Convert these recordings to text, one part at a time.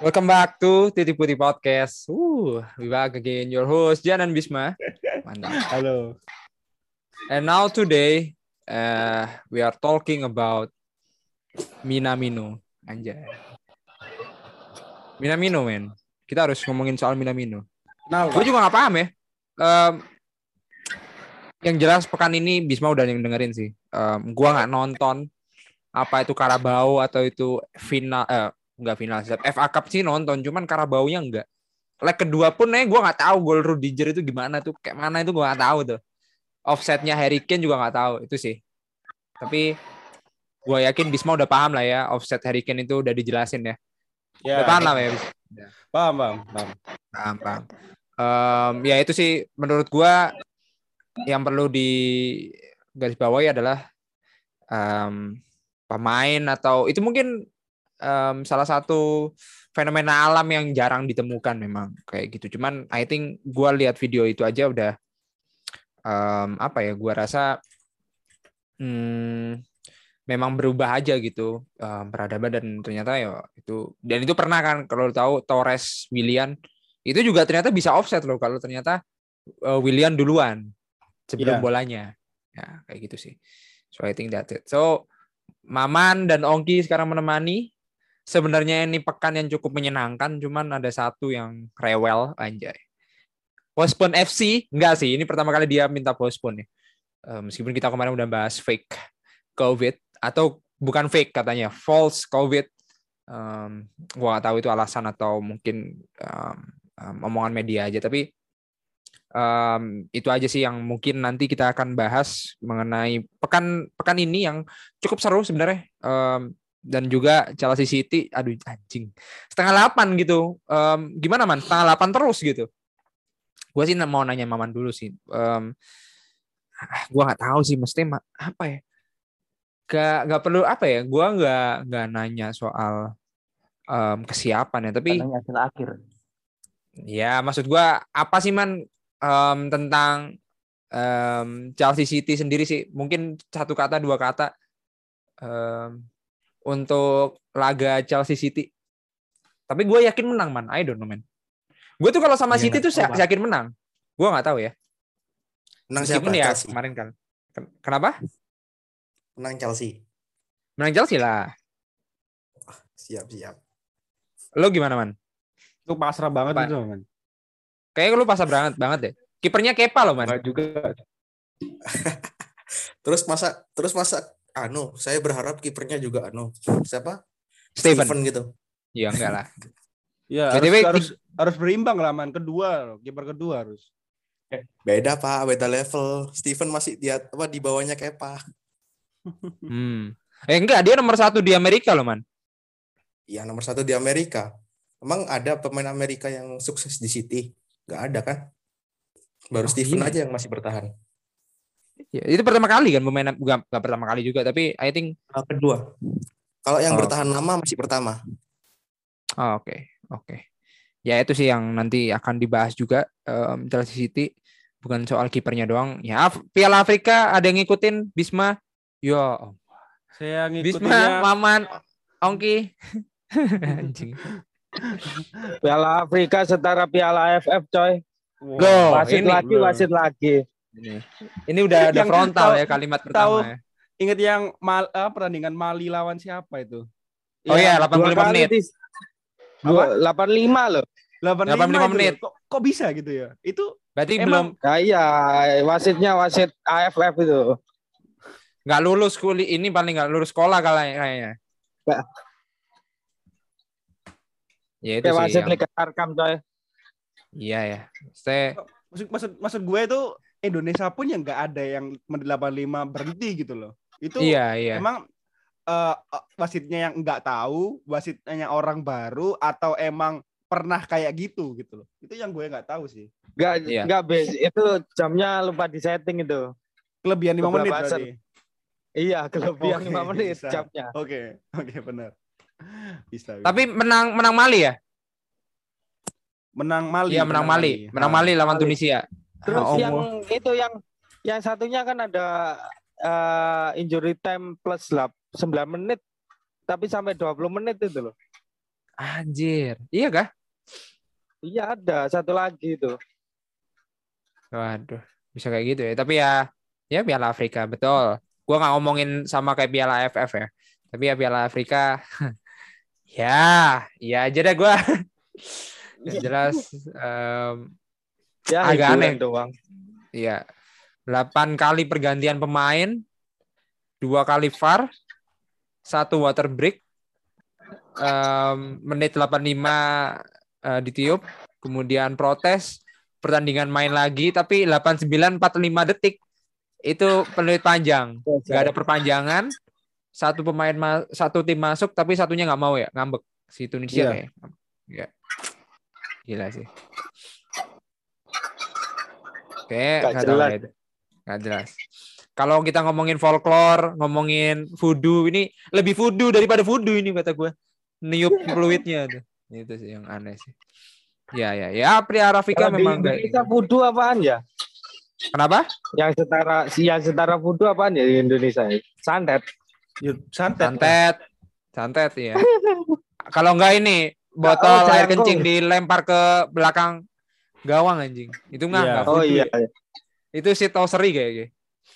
Welcome back to Titik Putih Podcast. We back again. Your host Jan and Bisma. Mantap. Halo. And now today we are talking about Minamino. Anjay. Minamino, men. Kita harus ngomongin soal Minamino. Gue juga nggak paham ya. Yang jelas pekan ini Bisma udah yang dengerin sih. Gue nggak nonton apa itu Carabao atau itu final. Enggak final. FA Cup sih nonton, cuman Carabao-nya enggak. Leg kedua pun gue nggak tahu gol Rudiger itu gimana tuh, kayak mana itu gue nggak tahu tuh. Offsetnya Harry Kane juga nggak tahu itu sih. Tapi gue yakin Bisma udah paham lah ya, offset Harry Kane itu udah dijelasin ya. Udah paham lah ya. Paham. Ya itu sih menurut gue yang perlu di garis bawahi adalah pemain atau itu mungkin salah satu fenomena alam yang jarang ditemukan memang kayak gitu. Cuman I think gue lihat video itu aja udah gue rasa memang berubah aja gitu peradaban, dan ternyata ya itu pernah kan kalau tahu Torres Willian itu juga ternyata bisa offset loh kalau ternyata Willian duluan sebelum bolanya ya kayak gitu sih. So I think that's it. So Maman dan Ongki sekarang menemani. Sebenarnya ini pekan yang cukup menyenangkan, cuman ada satu yang rewel, anjay. Postpone FC, enggak sih, ini pertama kali dia minta postpone ya. Meskipun kita kemarin udah bahas fake COVID, atau bukan fake katanya, false COVID. Gua nggak tahu itu alasan atau mungkin omongan media aja, tapi itu aja sih yang mungkin nanti kita akan bahas mengenai pekan ini yang cukup seru sebenarnya. Dan juga Chelsea City, aduh anjing, 7:30 gitu. Gimana man? 7:30 terus gitu. Gue sih mau nanya Maman dulu sih. Gue nggak tahu sih, mesti apa ya? Gak perlu apa ya? Gue nggak nanya soal kesiapan ya, tapi nanya hasil akhir. Ya maksud gue apa sih man tentang Chelsea City sendiri sih? Mungkin satu kata, dua kata. Untuk laga Chelsea City. Tapi gue yakin menang, man. I don't know, man. Gue tuh kalau sama City tuh yakin menang. Gue nggak tahu ya. Menang meskipun siapa? Ya Chelsea. Kemarin kan. Kenapa? Menang Chelsea. Menang Chelsea lah. Siap. Lo gimana, man? Lu pasrah banget itu, man. Kayaknya lu pasrah banget deh. Kipernya Kepa loh, man. Enggak juga. Terus masa saya berharap kipernya juga siapa? Steven gitu. Ya enggak lah. Ya, harus berimbang lah, man. Kiper kedua harus. Beda, Pak, beda level. Steven masih di bawahnya Kepa. Enggak, dia nomor 1 di Amerika loh, man. Iya, nomor 1 di Amerika. Emang ada pemain Amerika yang sukses di City? Enggak ada kan? Baru Steven aja yang masih bertahan. Ya, itu pertama kali kan pemain, enggak pertama kali juga, tapi I think kedua. Kalau yang bertahan lama masih pertama. Oke. Ya itu sih yang nanti akan dibahas juga Chelsea City, bukan soal kipernya doang. Ya Piala Afrika ada yang ngikutin Bisma? Ya. Saya ngikutinnya Bisma, Maman, Ongki. Anjing. Piala Afrika setara Piala AFF, coy. Wasit lagi. Ini udah frontal ya kalimat pertama ya. Ingat yang pertandingan Mali lawan siapa itu? Oh iya, 85 menit. 85 loh. 85 menit. Kok bisa gitu ya? Itu berarti emang, belum. Iya, wasit AFF itu. Nggak lulus ini paling nggak lulus sekolah kayaknya. Ya itu sih. Wasit Liga Tarkam, coy. Iya ya. Maksud gue itu Indonesia pun yang nggak ada yang menit 85 berhenti gitu loh. Itu emang wasitnya yang nggak tahu, wasitnya orang baru, atau emang pernah kayak gitu loh. Itu yang gue nggak tahu sih. Nggak base, itu jamnya lupa di setting itu. Kelebihan 5 menit berarti. Iya, kelebihan 5 menit jamnya. Oke, benar. Bisa. Tapi menang Mali ya? Menang Mali. Iya, menang Mali lawan Tunisia. Terus yang satunya kan ada injury time plus 9 menit, tapi sampai 20 menit itu loh. Anjir. Iya kah? Iya ada satu lagi itu. Waduh, bisa kayak gitu ya. Tapi ya Piala Afrika betul. Gua nggak ngomongin sama kayak Piala AFF ya. Tapi ya Piala Afrika, ya aja deh gua. Yang jelas Ya agak aneh doang. Iya. 8 kali pergantian pemain, 2 kali VAR, 1 water break, menit 85 ditiup, kemudian protes, pertandingan main lagi, tapi 89:45 detik itu penalti panjang, nggak ada perpanjangan, satu tim masuk, tapi satunya nggak mau ya, ngambek si Tunisia kayak, ya gila sih. Oke, nggak tahu ya itu, nggak jelas. Kalau kita ngomongin folklore, ngomongin voodoo, ini lebih voodoo daripada voodoo ini kata gue. Niup fluidnya tuh. Itu sih yang aneh sih. Ya. Piala Afrika memang di Indonesia voodoo apaan ya? Kenapa? Yang setara voodoo apaan ya di Indonesia? Santet. Santet ya. Kalau enggak ini botol air kencing dilempar ke belakang gawang anjing. Itu enggak voodoo. Iya. Itu sih toseri kayaknya.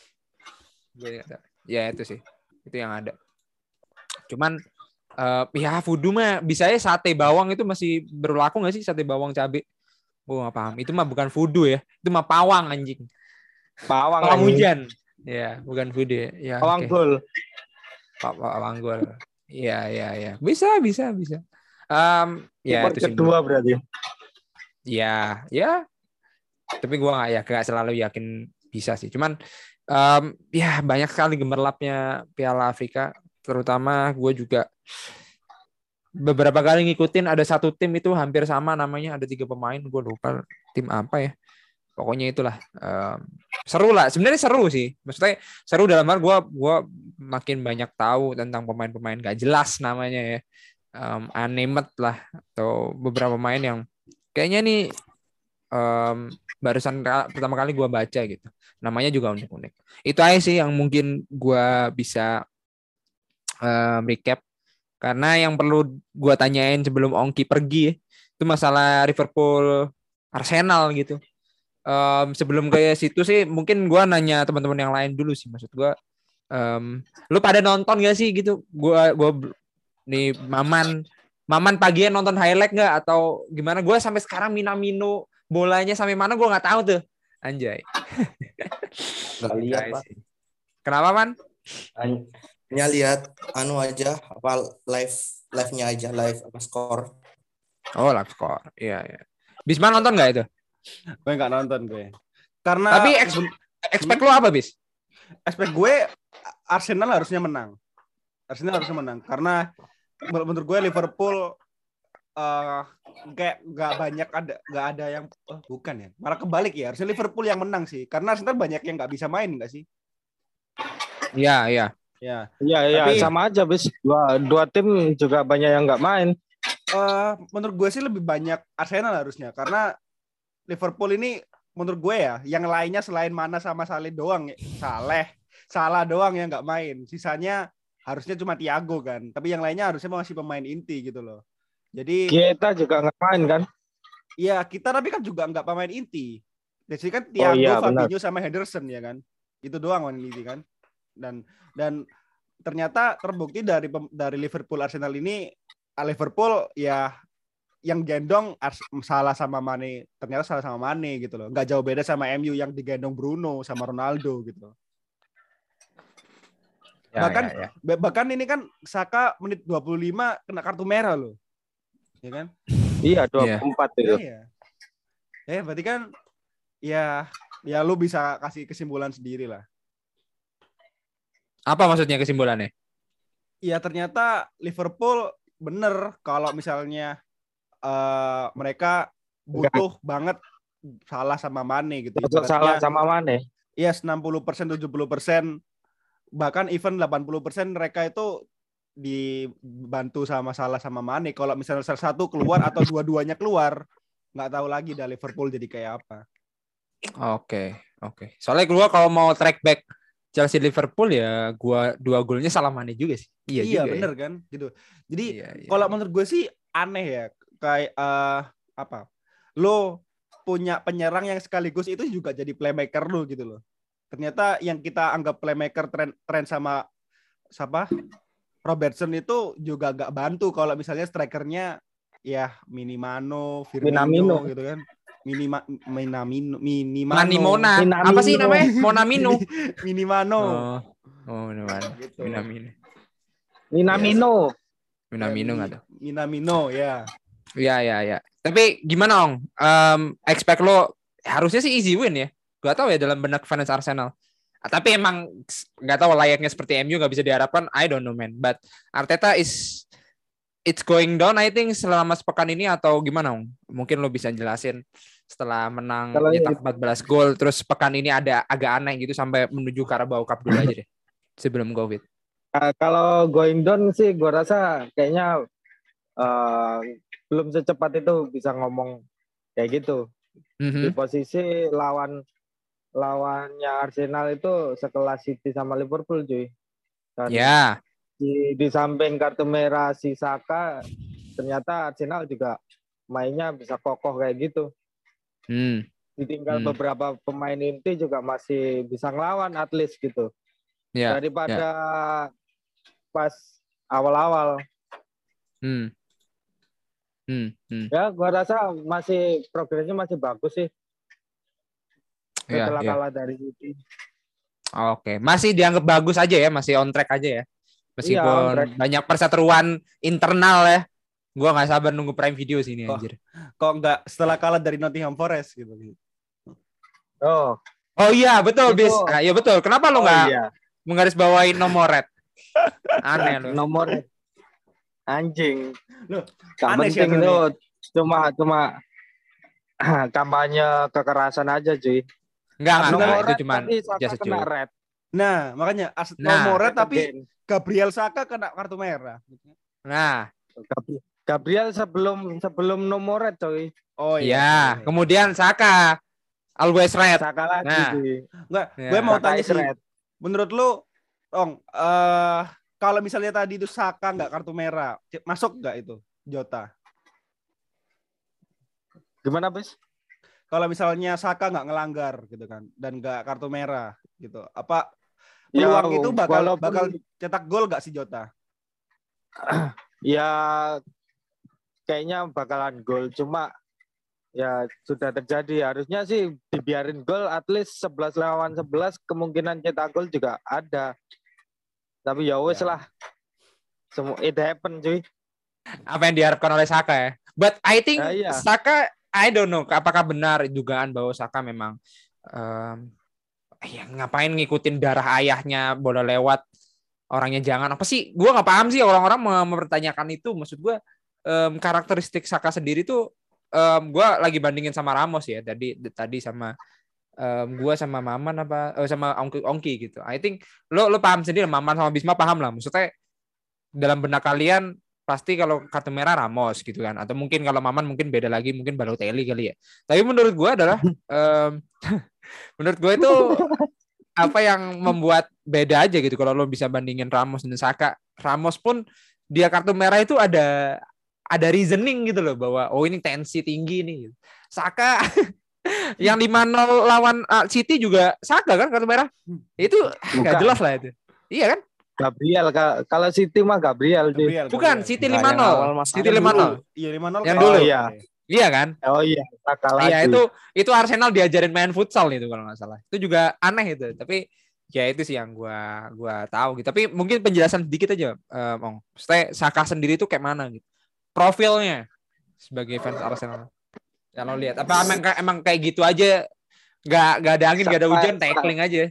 Ya itu sih. Itu yang ada. Cuman ya voodoo mah bisa ya sate bawang itu masih berlaku nggak sih, sate bawang cabe? Gue nggak paham. Itu mah bukan voodoo ya. Itu mah pawang anjing. Pawang hujan. Ya, bukan voodoo ya. Pawang gol. Pawang gol. Iya. Bisa. Ya itu kedua berarti. Ya. Tapi gue nggak selalu yakin bisa sih. Cuman ya banyak sekali gemerlapnya Piala Afrika. Terutama gue juga beberapa kali ngikutin, ada satu tim itu hampir sama namanya, ada 3 pemain, gue lupa tim apa ya. Pokoknya itulah seru lah. Sebenarnya seru sih. Maksudnya seru dalam hal gue makin banyak tahu tentang pemain-pemain gak jelas namanya ya. Anemet lah, atau beberapa pemain yang kayaknya nih barusan pertama kali gue baca gitu. Namanya juga unik-unik. Itu aja sih yang mungkin gue bisa recap. Karena yang perlu gue tanyain sebelum Ongki pergi itu masalah Liverpool Arsenal gitu. Sebelum ke situ sih mungkin gue nanya teman-teman yang lain dulu sih. Maksud gue lu pada nonton gak sih gitu? Gue nih Maman pagian nonton highlight nggak atau gimana? Gue sampai sekarang Minamino bolanya sampai mana gue nggak tahu tuh. Anjay. Nggak lihat Pak. Kenapa Man? Hanya lihat aja apa live-nya aja, live apa skor. Oh, live skor. Iya. Bisma nonton nggak itu? Gue nggak nonton gue. Karena tapi expect lo apa, Bis? Expect gue Arsenal harusnya menang. Karena menurut gue Liverpool kayak nggak ada yang bukan ya. Malah kebalik ya. Harusnya Liverpool yang menang sih. Karena Arsenal banyak yang nggak bisa main nggak sih? Iya. Tapi, sama aja bis dua tim juga banyak yang nggak main. Menurut gue sih lebih banyak Arsenal harusnya, karena Liverpool ini menurut gue ya, yang lainnya selain Mana sama Salah doang yang nggak main. Sisanya harusnya cuma Thiago kan, tapi yang lainnya harusnya masih pemain inti gitu loh. Jadi kita juga nggak main kan? Iya kita, tapi kan juga nggak pemain inti. Jadi kan Thiago, Fabinho sama Henderson ya kan, itu doang pemain inti kan. Dan ternyata terbukti dari Liverpool Arsenal ini, Liverpool ya yang gendong Salah sama Mane, ternyata Salah sama Mane gitu loh. Nggak jauh beda sama MU yang digendong Bruno sama Ronaldo gitu. Bahkan ini kan Saka menit 25 kena kartu merah loh. Ya kan? Iya, 24 itu. Iya. Berarti kan ya lu bisa kasih kesimpulan sendiri lah. Apa maksudnya kesimpulannya? Ya ternyata Liverpool bener kalau misalnya mereka butuh banget Salah sama Mane gitu. Salah sama Mane. Iya 60%, 70%, bahkan even 80% mereka itu dibantu sama Salah sama Mane. Kalau misalnya salah satu keluar atau dua-duanya keluar, nggak tahu lagi dah Liverpool jadi kayak apa. Oke. Soalnya keluar kalau mau track back Chelsea Liverpool ya 2 golnya Salah Mane juga sih. Iya juga, bener kan gitu. Jadi kalau menurut gue sih aneh ya. Kayak apa? Lo punya penyerang yang sekaligus itu juga jadi playmaker lo gitu loh. Ternyata yang kita anggap playmaker tren sama siapa? Robertson itu juga gak bantu kalau misalnya strikernya ya Minamino, Firmino gitu kan. Minamino. Manimona. Apa sih namanya? Monamino. Minamino. Gitu. Minamino nggak tuh? Minamino ya. Ya. Tapi gimana Ong? Expect lo harusnya sih easy win ya. Gak tahu ya dalam benak fans Arsenal. Tapi emang nggak tahu layaknya seperti MU nggak bisa diharapkan. I don't know man. But Arteta it's going down I think selama sepekan ini atau gimana Ong? Mungkin lo bisa jelasin setelah menang nyetak 14 gol terus pekan ini ada agak aneh gitu sampai menuju Carabao Cup dulu aja deh sebelum Covid. Kalau going down sih gue rasa kayaknya belum secepat itu bisa ngomong kayak gitu. Di posisi lawannya Arsenal itu sekelas City sama Liverpool cuy. Dan di samping kartu merah si Saka ternyata Arsenal juga mainnya bisa kokoh kayak gitu. Ditinggal beberapa pemain inti juga masih bisa ngelawan at least gitu. Daripada pas awal-awal. Ya, gua rasa masih progresnya masih bagus sih. Setelah kalah dari City. Oke, masih dianggap bagus aja ya, masih on track aja ya. Meskipun banyak perseteruan internal ya. Gua nggak sabar nunggu Prime Video sini anjir. Kok nggak setelah kalah dari Nottingham Forest gitu. Oh iya, betul, Bis. Nah, iya betul. Kenapa lo nggak menggarisbawahi nomor red? Aneh lo. Nomor red. Anjing. Loh, aneh sih itu cuma kampanye kekerasan aja, cuy. Enggak, itu cuma jasa kena red. Nah, makanya nomor red tapi Gabriel Saka kena kartu merah. Nah, Gabriel sebelum nomor red, coy. Oh iya. Kemudian Saka always red. Saka lagi. Enggak, gue mau tanya sih. Menurut lu, kalau misalnya tadi itu Saka nggak kartu merah, masuk nggak itu Jota? Gimana, Bes? Kalau misalnya Saka nggak ngelanggar gitu kan, dan nggak kartu merah gitu, apa peluang itu bakal cetak gol nggak si Jota? Ya kayaknya bakalan gol, cuma ya sudah terjadi. Harusnya sih dibiarin gol, at least 11 lawan 11 kemungkinan cetak gol juga ada. Tapi ya wes lah. Semua it happen, cuy. Apa yang diharapkan oleh Saka ya? But I think Saka, I don't know apakah benar dugaan bahwa Saka memang ngapain ngikutin darah ayahnya, bola lewat orangnya jangan. Apa sih? Gue nggak paham sih orang-orang mempertanyakan itu. Maksud gue karakteristik Saka sendiri tuh gue lagi bandingin sama Ramos ya. Tadi sama gue sama Maman sama Ongki gitu. I think lo paham sendiri, Maman sama Bisma paham lah. Maksudnya dalam benak kalian pasti kalau kartu merah Ramos gitu kan, atau mungkin kalau Maman mungkin beda lagi, mungkin Balotelli kali ya. Tapi menurut gue adalah menurut gue itu apa yang membuat beda aja gitu kalau lo bisa bandingin Ramos dan Saka. Ramos pun dia kartu merah itu ada reasoning gitu loh, bahwa ini tensi tinggi nih. Saka yang 5-0 lawan City juga Saka kan kartu merah. Itu nggak jelas lah itu. Iya kan? Gabriel, kalau City mah Gabriel. Bukan, City 5-0. City 5-0. Iya 5-0. Yang dulu. Iya kan? Oh iya, Saka lagi. Iya, itu Arsenal diajarin main futsal itu kalau nggak salah. Itu juga aneh itu. Tapi ya itu sih yang gua tahu gitu. Tapi mungkin penjelasan sedikit aja, Ong. Maksudnya Saka sendiri itu kayak mana gitu. Profilnya sebagai fans Arsenal. Ya lo lihat. Apa emang kayak gitu aja? Nggak ada angin, nggak ada hujan, tackling aja.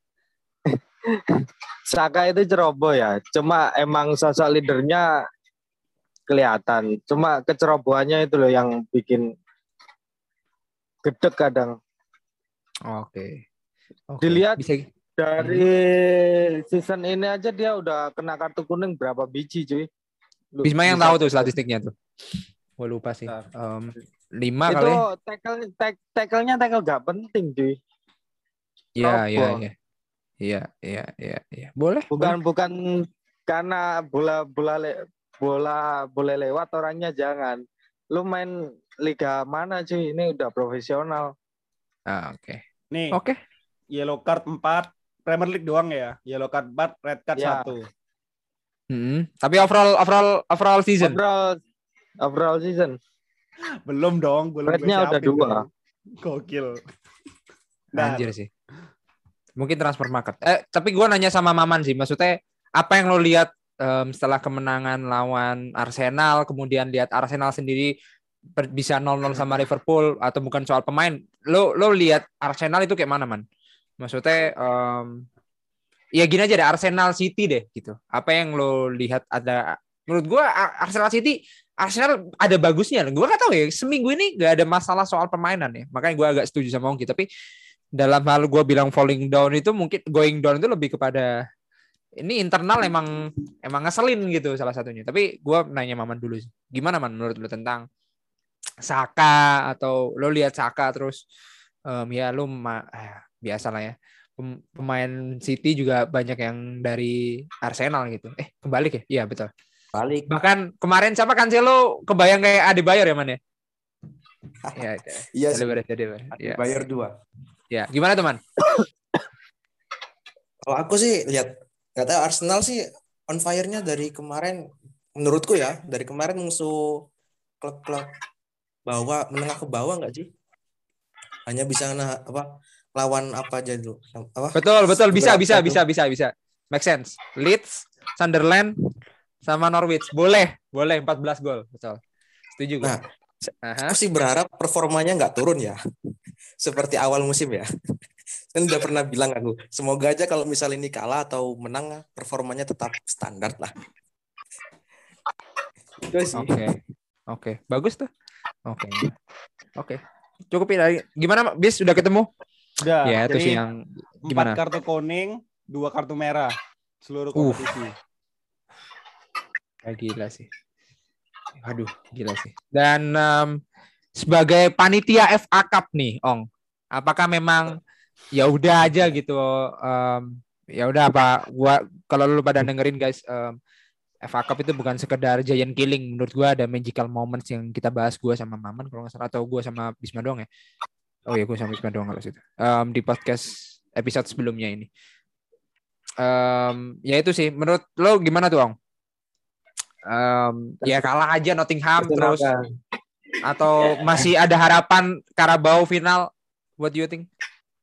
Saka itu ceroboh ya. Cuma emang sosok leadernya kelihatan. Cuma kecerobohannya itu loh yang bikin gedek kadang. Oke. Dilihat dari season ini aja dia udah kena kartu kuning berapa biji, cuy. Bisma yang tahu tuh statistiknya tuh. Gue lupa sih. 5 kali. Itu tackle-nya gak penting, cuy. Iya. Boleh. Bukan karena bola bola boleh lewat, orangnya jangan. Lu main liga mana cuy? Ini udah profesional. Oke. Nih. Oke. Yellow card 4, Premier League doang ya. Yellow card 4, red card 1. Tapi overall season. Overall season. Belum dong, Rednya udah 2. Gokil. Anjir sih. Mungkin transfer market. Tapi gue nanya sama Maman sih, maksudnya apa yang lo lihat setelah kemenangan lawan Arsenal, kemudian lihat Arsenal sendiri bisa 0-0 sama Liverpool, atau bukan soal pemain, lo lihat Arsenal itu kayak mana, Man? Maksudnya ya gini aja deh, Arsenal City deh gitu. Apa yang lo lihat ada? Menurut gue Arsenal ada bagusnya. Gue nggak tahu ya, seminggu ini nggak ada masalah soal permainan ya. Makanya gue agak setuju sama Ongki. Tapi dalam hal gue bilang falling down itu, mungkin going down itu lebih kepada ini internal emang ngeselin gitu salah satunya. Tapi gue nanya Maman dulu sih. Gimana, Man, menurut lo tentang Saka, atau lo lihat Saka terus ya lo biasa lah ya. Pemain City juga banyak yang dari Arsenal gitu. Kembali ya? Iya, betul. Balik. Bahkan kemarin siapa Cancelo kebayang kayak Adebayor ya, Man ya? Iya sih. Adebayor 2. Ya, gimana teman? Kalau aku sih lihat, nggak tahu, Arsenal sih on fire-nya dari kemarin, menurutku ya, dari kemarin musuh klub-klub bawah, menengah ke bawah nggak sih? Hanya bisa lawan apa aja dulu? Betul, bisa. Make sense. Leeds, Sunderland, sama Norwich. Boleh 14 gol, betul. Setuju gue. Nah, aku sih berharap performanya nggak turun ya. Seperti awal musim ya. Kan udah pernah bilang aku, semoga aja kalau misalnya ini kalah atau menang, performanya tetap standar lah. Oke. Bagus tuh. Oke. Cukup ya. Gimana, Bis? Udah ketemu? Udah. Ya, itu sih yang gimana? 4 kartu kuning, 2 kartu merah. Seluruh kompetisi. Gila sih. Aduh, gila sih. Dan sebagai panitia FA Cup nih, Ong, apakah memang ya udah aja gitu? Ya udah apa? Kalau lu pada dengerin guys, FA Cup itu bukan sekedar giant killing. Menurut gua ada magical moments yang kita bahas, gua sama Maman kalau nggak salah, atau gua sama Bisma doang ya. Oh ya, gua sama Bisma doang kalau situ. Di podcast episode sebelumnya ini. Ya itu sih. Menurut lo gimana tuh, Ong? Ya kalah aja Nottingham terus, atau masih ada harapan Carabao final? What do you think?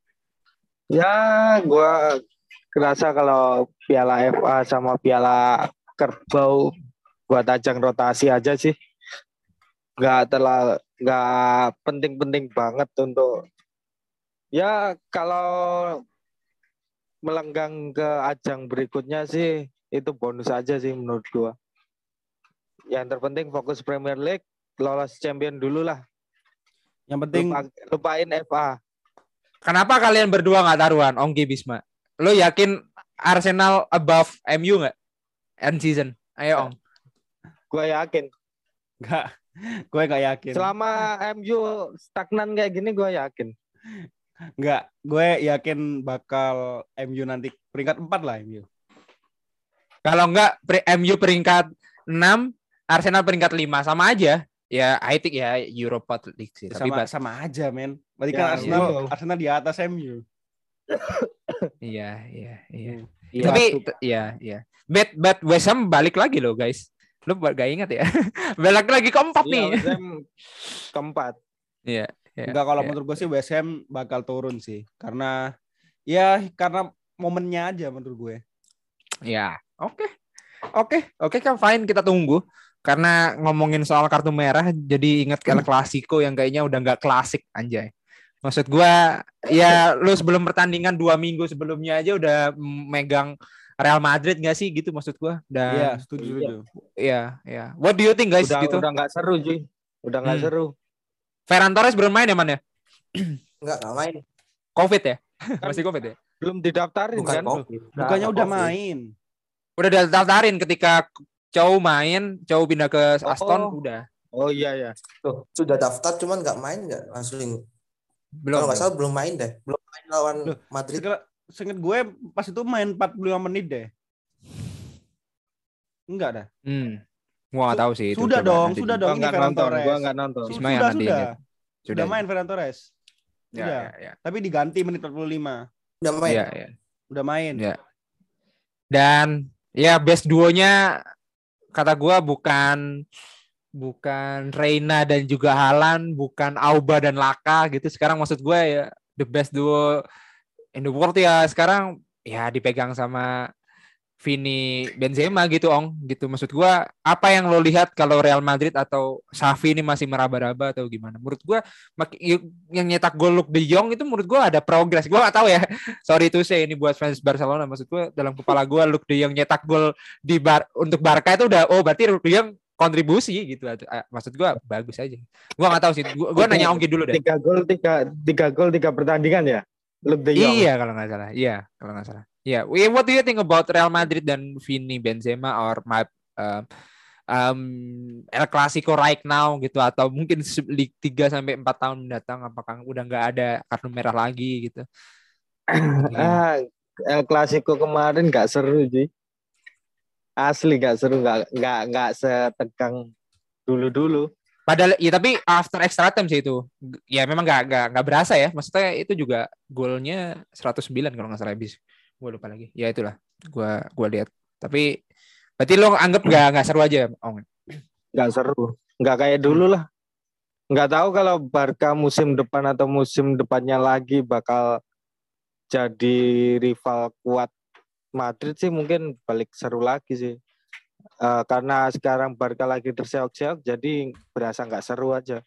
Ya, gue kerasa kalau Piala FA sama Piala Carabao buat ajang rotasi aja sih. Nggak penting-penting banget untuk, ya kalau melenggang ke ajang berikutnya sih itu bonus aja sih menurut gue. Yang terpenting fokus Premier League, lolos champion dulu lah. Yang penting lupain FA. Kenapa kalian berdua nggak taruhan, Ongki, Bisma? Lo yakin Arsenal above MU nggak end season? Ayo, Ong. Gue yakin. Gue nggak yakin. Selama MU stagnan kayak gini, gue yakin. Nggak, gue yakin bakal MU nanti peringkat 4 lah MU. Kalau nggak MU peringkat 6, Arsenal peringkat 5, sama aja. Ya, I think ya Europa League sih. Sama aja, men. Berarti kan Arsenal di atas MU. Iya. Tapi iya. Bet West Ham balik lagi loh, guys. Lu gak ingat ya? Balik lagi keempat nih. West Ham keempat. Iya. Enggak, kalau menurut gue sih West Ham bakal turun sih. Karena momennya aja menurut gue. Ya, oke, kan fine, kita tunggu. Karena ngomongin soal kartu merah, jadi ingat El Clasico yang kayaknya udah nggak klasik, anjay. Maksud gue, ya lu sebelum pertandingan 2 minggu sebelumnya aja udah megang Real Madrid nggak sih gitu, maksud gue. Iya, setuju. Iya. What do you think, guys? Udah nggak seru, Ji. Udah nggak seru. Ferran Torres belum main ya, Man ya? Nggak main. COVID ya? Masih COVID ya? Belum didaftarin kan? Bukannya udah main. Udah didaftarin ketika Chow pindah ke Aston, udah. Oh iya. Tuh, sudah daftar cuman nggak main nggak langsung. Belum. Kalau nggak salah belum main deh. Belum main lawan Madrid. Seinget gue pas itu main 45 menit deh. Enggak dah. Gua nggak tahu sih itu. Sudah dong ini Ferran Torres. Gua nggak nonton. Sudah main Ferran Torres. Ya. Tapi diganti menit 45. Udah main. Iya. Udah main. Ya. Dan ya best duonya kata gua bukan Reina dan juga Haaland, bukan Auba dan Laka gitu. Sekarang maksud gue ya the best duo in the world ya sekarang ya dipegang sama Vini Benzema gitu gitu. Maksud gue apa yang lo lihat kalau Real Madrid atau Xavi ini masih meraba-raba atau gimana? Menurut gue yang nyetak gol Luke De Jong itu menurut gue ada progres. Gue gak tahu ya. Sorry to say ini buat fans Barcelona. Maksud gue dalam kepala gue Luke De Jong nyetak gol untuk Barca itu udah berarti Luke De Jong kontribusi gitu. Maksud gue bagus aja. Gue gak tahu sih. Gue nanya Ongki dulu deh. 3 gol 3 pertandingan ya? Luke De Jong. Iya kalau nggak salah. Yeah, what do you think about Real Madrid dan Vini Benzema or El Clasico right now gitu atau mungkin 3 sampai 4 tahun mendatang apakah udah nggak ada kartu merah lagi gitu? El Clasico kemarin nggak seru sih. Asli nggak seru, nggak setegang dulu. Padahal ya tapi after extra time sih itu. Ya memang nggak berasa ya. Maksudnya itu juga golnya 109 kalau nggak salah habis. Gue lupa lagi. Ya itulah. Gue lihat. Tapi berarti lo anggap nggak seru aja, Ong? Nggak seru. Nggak kayak dulu lah. Nggak tahu kalau Barca musim depan atau musim depannya lagi bakal jadi rival kuat Madrid sih, mungkin balik seru lagi sih. Karena sekarang Barca lagi terseok-seok, jadi berasa nggak seru aja.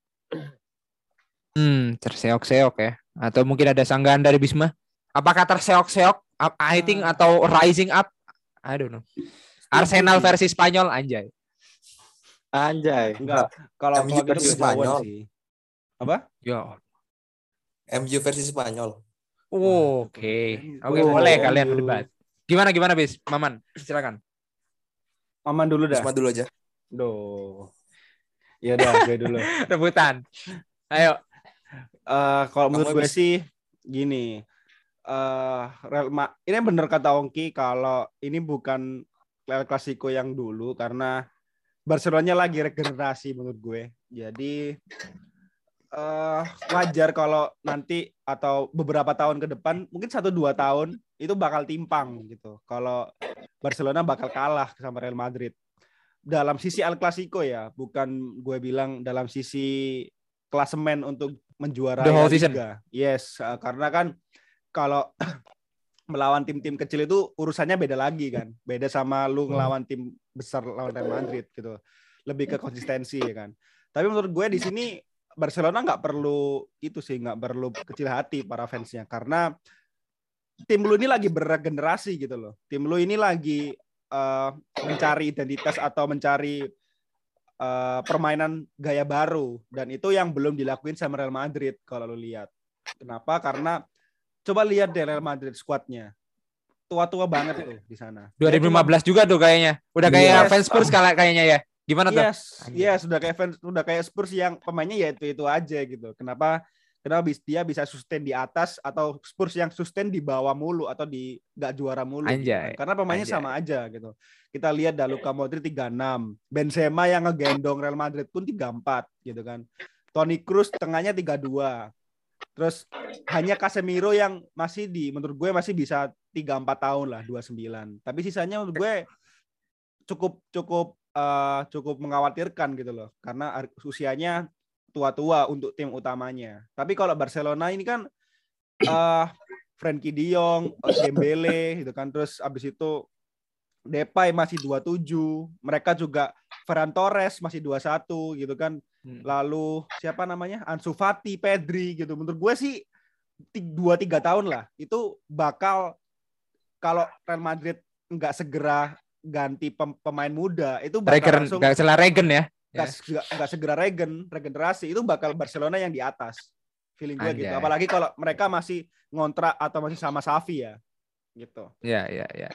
Terseok-seok ya. Atau mungkin ada sanggahan dari Bisma? Apakah terseok-seok? I think atau rising up? I don't know. Arsenal versi Spanyol anjay. Enggak. Kalau MU versi Spanyol sih. Apa? Ya. MU versi Spanyol. Oke, boleh kalian berdebat. Gimana Bis? Maman, silakan. Maman dulu dah. Bisma dulu aja. Ya udah, gue dulu. Rebutan. Ayo. Kalau menurut gue sih gini. Ini bener kata Ongki kalau ini bukan El Clasico yang dulu karena Barcelona lagi regenerasi menurut gue. Jadi wajar kalau nanti atau beberapa tahun ke depan, mungkin 1-2 tahun itu bakal timpang gitu. Kalau Barcelona bakal kalah sama Real Madrid. Dalam sisi El Clasico ya, bukan gue bilang dalam sisi klasemen untuk menjuarai Liga. Yes, karena kan kalau melawan tim-tim kecil itu urusannya beda lagi kan. Beda sama lu ngelawan tim besar lawan Real Madrid gitu. Lebih ke konsistensi ya kan. Tapi menurut gue di sini Barcelona nggak perlu kecil hati para fansnya karena tim lu ini lagi beregenerasi gitu loh. Tim lu ini lagi mencari identitas atau mencari permainan gaya baru dan itu yang belum dilakuin sama Real Madrid kalau lu lihat. Kenapa? Karena coba lihat deh Real Madrid squadnya. Tua-tua banget tuh di sana. 2015 juga tuh kayaknya. Udah kayak fans Spurs kayaknya ya. Gimana tuh? Yes, udah kayak Spurs yang pemainnya ya itu aja gitu. Kenapa dia bisa sustain di atas atau Spurs yang sustain di bawah mulu atau di nggak juara mulu gitu kan. Karena pemainnya sama aja gitu. Kita lihat dah Luka Modric 36, Benzema yang ngegendong Real Madrid pun 34 gitu kan. Toni Kroos tengahnya 32. Terus hanya Casemiro yang menurut gue masih bisa 3-4 tahun lah, 29. Tapi sisanya menurut gue cukup mengkhawatirkan gitu loh. Karena usianya tua-tua untuk tim utamanya. Tapi kalau Barcelona ini kan Frenkie de Jong, Dembele gitu kan. Terus abis itu Depay masih 27. Mereka juga Ferran Torres masih 21 gitu kan. Lalu siapa namanya? Ansu Fati, Pedri gitu. Menurut gue sih 2-3 tahun lah. Itu bakal kalau Real Madrid nggak segera ganti pemain muda, itu bakal langsung nggak salah Regen ya. Nggak segera regenerasi, itu bakal Barcelona yang di atas. Feeling gue gitu. Apalagi kalau mereka masih ngontrak atau masih sama Xavi ya. Gitu. Ya.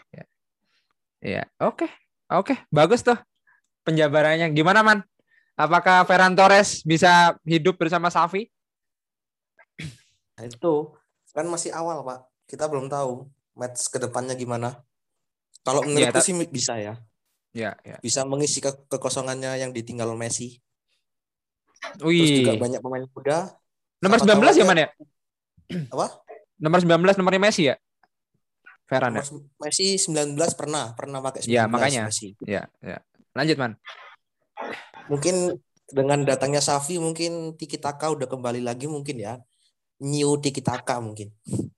Oke. Bagus tuh penjabarannya. Gimana, Man? Apakah Ferran Torres bisa hidup bersama Xavi? Nah, itu kan masih awal, Pak. Kita belum tahu match kedepannya gimana. Kalau menurutku sih bisa ya. Ya, ya. Bisa mengisi kekosongannya yang ditinggal Messi. Wih. Terus juga banyak pemain muda. Nomor 19 yang mana ya? Apa? Nomor 19 nomornya Messi ya? Ferran ya? Messi 19 pernah pakai 19. Ya, makanya. Messi. Ya. Lanjut, Man. Mungkin dengan datangnya Xavi mungkin Tiki Taka udah kembali lagi mungkin ya. New Tiki Taka mungkin.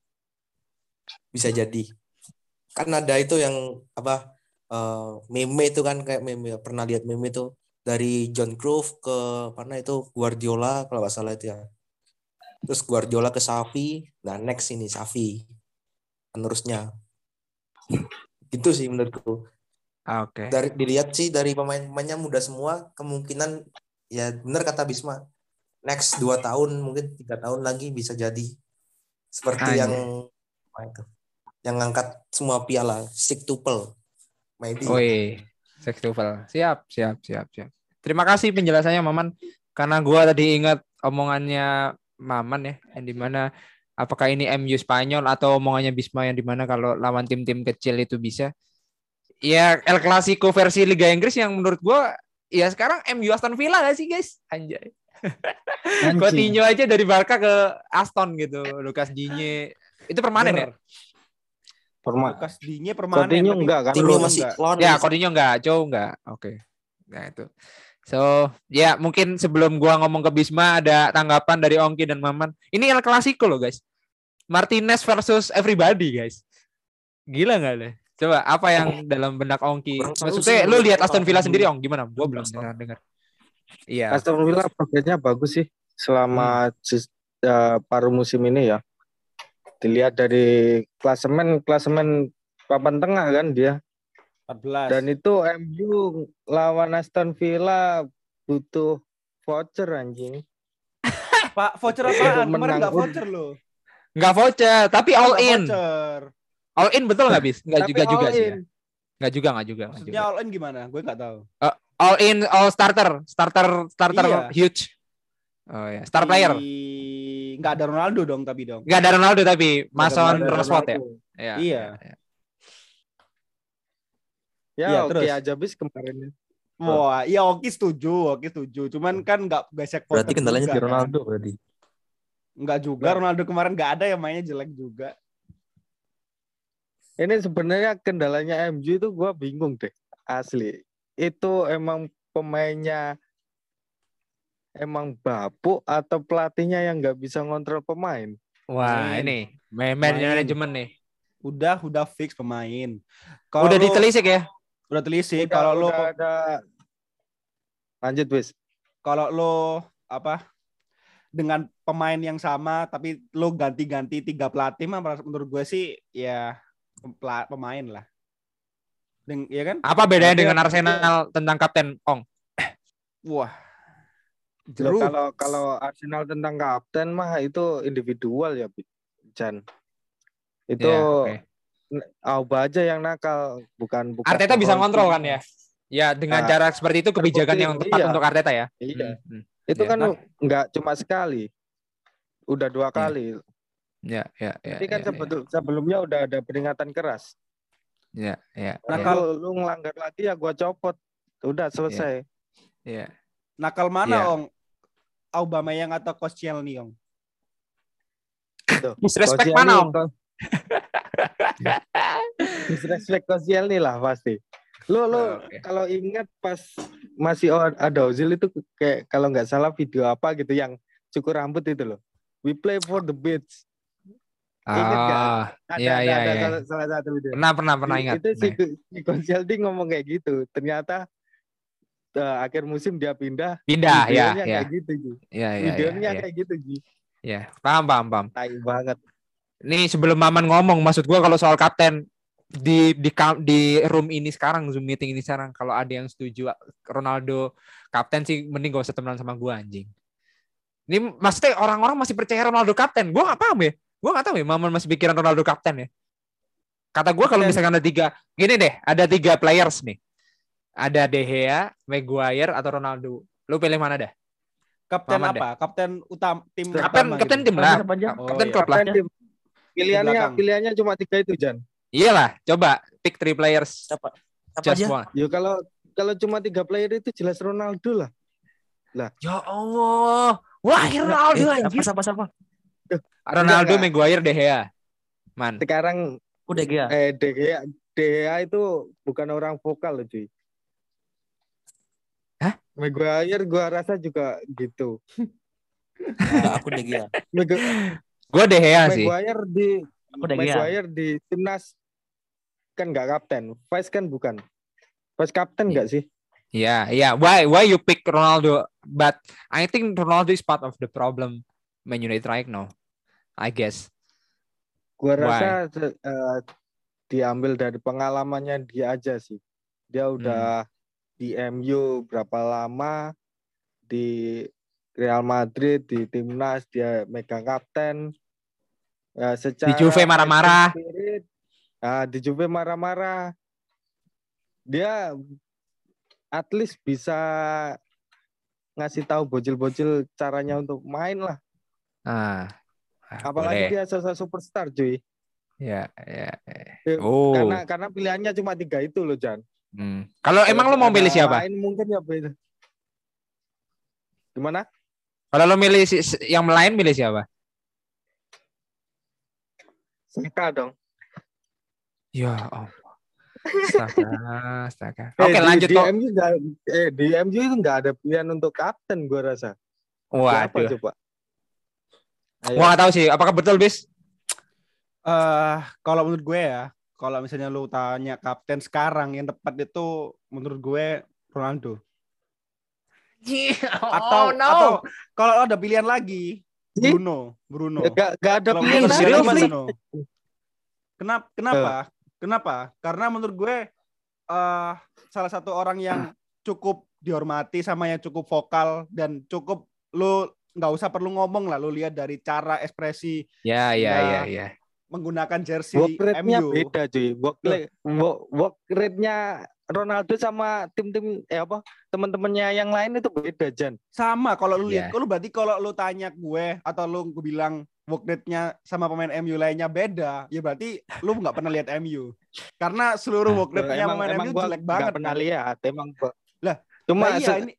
Bisa jadi. Kan ada itu yang apa meme itu kan, kayak meme, pernah lihat meme itu dari John Cruyff ke mana itu Guardiola kalau nggak salah itu ya. Terus Guardiola ke Xavi, nah next ini Xavi penerusnya. Gitu sih menurutku. Oke. Dari dilihat sih dari pemain-pemainnya muda semua, kemungkinan ya benar kata Bisma. Next 2 tahun mungkin 3 tahun lagi bisa jadi seperti yang ngangkat semua piala sextuple. Maybe. Woi, sextuple. Siap. Terima kasih penjelasannya Maman, karena gua tadi ingat omongannya Maman ya, yang dimana apakah ini MU Spanyol atau omongannya Bisma yang dimana kalau lawan tim-tim kecil itu bisa. Ya El Clasico versi Liga Inggris yang menurut gua ya sekarang MU Aston Villa gak sih guys? Anjay. Coutinho aja dari Barca ke Aston gitu. Lucas Digne itu permanen ya? Lucas Digne permanen. Coutinho enggak kan? Coutinho masih keluar. Ya, Coutinho enggak, Joe enggak. Oke. Nah, itu. So, ya mungkin sebelum gua ngomong ke Bisma ada tanggapan dari Ongki dan Maman. Ini El Clasico loh, guys. Martinez versus everybody, guys. Gila enggak deh? Coba apa yang dalam benak Ongki? Maksudnya lu lihat Aston Villa sendiri, Ong, gimana? Gua belum dengar. Iya. Aston Villa progresnya bagus sih selama paruh musim ini ya. Dilihat dari klasemen papan tengah kan dia 14. Dan itu MU lawan Aston Villa butuh voucher anjing. Pak, voucher apaan? Kemarin enggak voucher loh. Enggak voucher, tapi all in. Voucher. All in betul enggak, Bis? Enggak juga sih. Ya. Enggak juga. Maksudnya all in gimana? Gue enggak tahu. All in, all starter iya. Huge. Oh ya, star player. Enggak ada Ronaldo dong tapi dong. Enggak ada Ronaldo tapi Mason Rashford ya. Iya. Ya oke aja Bis kemarin. Wah, iya Oki setuju. Cuman kan enggak gesek voucher. Berarti kendalanya di Ronaldo kan? Berarti. Enggak juga, Ronaldo kemarin enggak ada yang mainnya jelek juga. Ini sebenarnya kendalanya MU itu gue bingung deh, asli. Itu emang pemainnya emang bapuk atau pelatihnya yang nggak bisa ngontrol pemain? Wah, ini manajemen nih. Udah fix pemain. Udah ditelisik ya? Udah telisik. Kalau lo ada lanjut Wis. Kalau lo dengan pemain yang sama tapi lo ganti-ganti 3 pelatih mah menurut gue sih ya pemain lah. Iya kan? Apa bedanya dengan Arsenal tentang kapten, Ong? Wah. Kalau Arsenal tentang kapten mah itu individual ya, Jan. Itu Auba aja yang nakal, bukan Arteta bisa ngontrol kan ya? Ya dengan cara seperti itu kebijakan yang tepat untuk Arteta ya. Iya. Itu kan nggak cuma sekali, udah 2 kali. Jadi kan sebelumnya udah ada peringatan keras. Ya. Nah kalau lu ngelanggar lagi ya gua copot, udah selesai. Iya. Nakal mana Ong? Aubameyang atau Koscielny Ong? Disrespect mana Ong? Disrespect Koscielny lah pasti. Lu kalau ingat pas masih ada Ozil itu kayak kalau nggak salah video apa gitu yang cukur rambut itu loh. We play for the beach. Ingat nggak? Ada salah satu video. Pernah ingat. Itu si Koscielny ngomong kayak gitu. Ternyata akhir musim dia pindah ya. Kayak gitu. Videonya kayak gitu Ji. Ya, paham. Tai banget. Nih sebelum Maman ngomong, maksud gua kalau soal kapten di room ini sekarang, Zoom meeting ini sekarang, kalau ada yang setuju Ronaldo kapten sih mending gak usah temenan sama gua anjing. Ini maksudnya orang-orang masih percaya Ronaldo kapten. Gua nggak paham ya. Gua nggak tahu ya Maman masih pikiran Ronaldo kapten ya. Kata gua kalau misalkan ada 3 players nih. Ada De Gea, Maguire atau Ronaldo. Lu pilih mana dah? Kapten Maman apa? Kapten utama tim. Kapten tim lah. Kapten klub lah. Pilihannya cuma 3 itu, Jan. Iyalah, coba pick 3 players. Siapa? Apa Just aja? one. Yo kalau cuma 3 player itu jelas Ronaldo lah. Ya Allah. Wah, Ronaldo anjir. Apa? Ronaldo, Maguire, De Gea. Man. Sekarang Udah Gea. De Gea itu bukan orang vokal loh, cuy. Hah? Maguire gua rasa juga gitu. Enggak, aku De Gea. Gue De Gea sih. Maguire di timnas kan nggak kapten. Vice kan bukan. Vice kapten nggak sih? Yeah. Why you pick Ronaldo? But I think Ronaldo is part of the problem Man United right now. I guess. Gua rasa diambil dari pengalamannya dia aja sih. Dia udah di MU berapa lama, di Real Madrid, di timnas dia megang kapten. Secara di Juve marah-marah. Di Juve marah-marah. Dia at least bisa ngasih tahu bocil-bocil caranya untuk main lah. Apalagi boleh. dia sosok superstar, cuy. Ya. Oh. Karena pilihannya cuma 3 itu loh, Jan. Kalau emang lo mau milih siapa? Lain mungkin ya beda. Gimana? Kalau lo milih yang lain, milih siapa? Saka dong. Ya Allah. Astaga. Oke, lanjut kok. Di MU itu nggak ada pilihan untuk kapten, gua rasa. Waduh. Siapa coba? Gua nggak tahu sih. Apakah betul, Bis? Kalau menurut gue ya, kalau misalnya lu tanya kapten sekarang yang tepat itu menurut gue Ronaldo. Atau kalau ada pilihan lagi Bruno. Gak ada pilihan lagi. Kenapa? Karena menurut gue salah satu orang yang cukup dihormati sama yang cukup vokal dan cukup lu nggak usah perlu ngomong lah, lu lihat dari cara ekspresi. Ya. Menggunakan jersey work rate-nya MU. Beda cuy. Work rate-nya Ronaldo sama tim-tim teman-temannya yang lain itu beda, Jan. Sama kalau lu lihat, berarti kalau lu tanya gue atau lu bilang work rate-nya sama pemain MU lainnya beda, ya berarti lu nggak pernah lihat MU. Karena seluruh work rate-nya pemain MU jelek banget. Gak pernah lihat, emang gua. Lah, cuma ini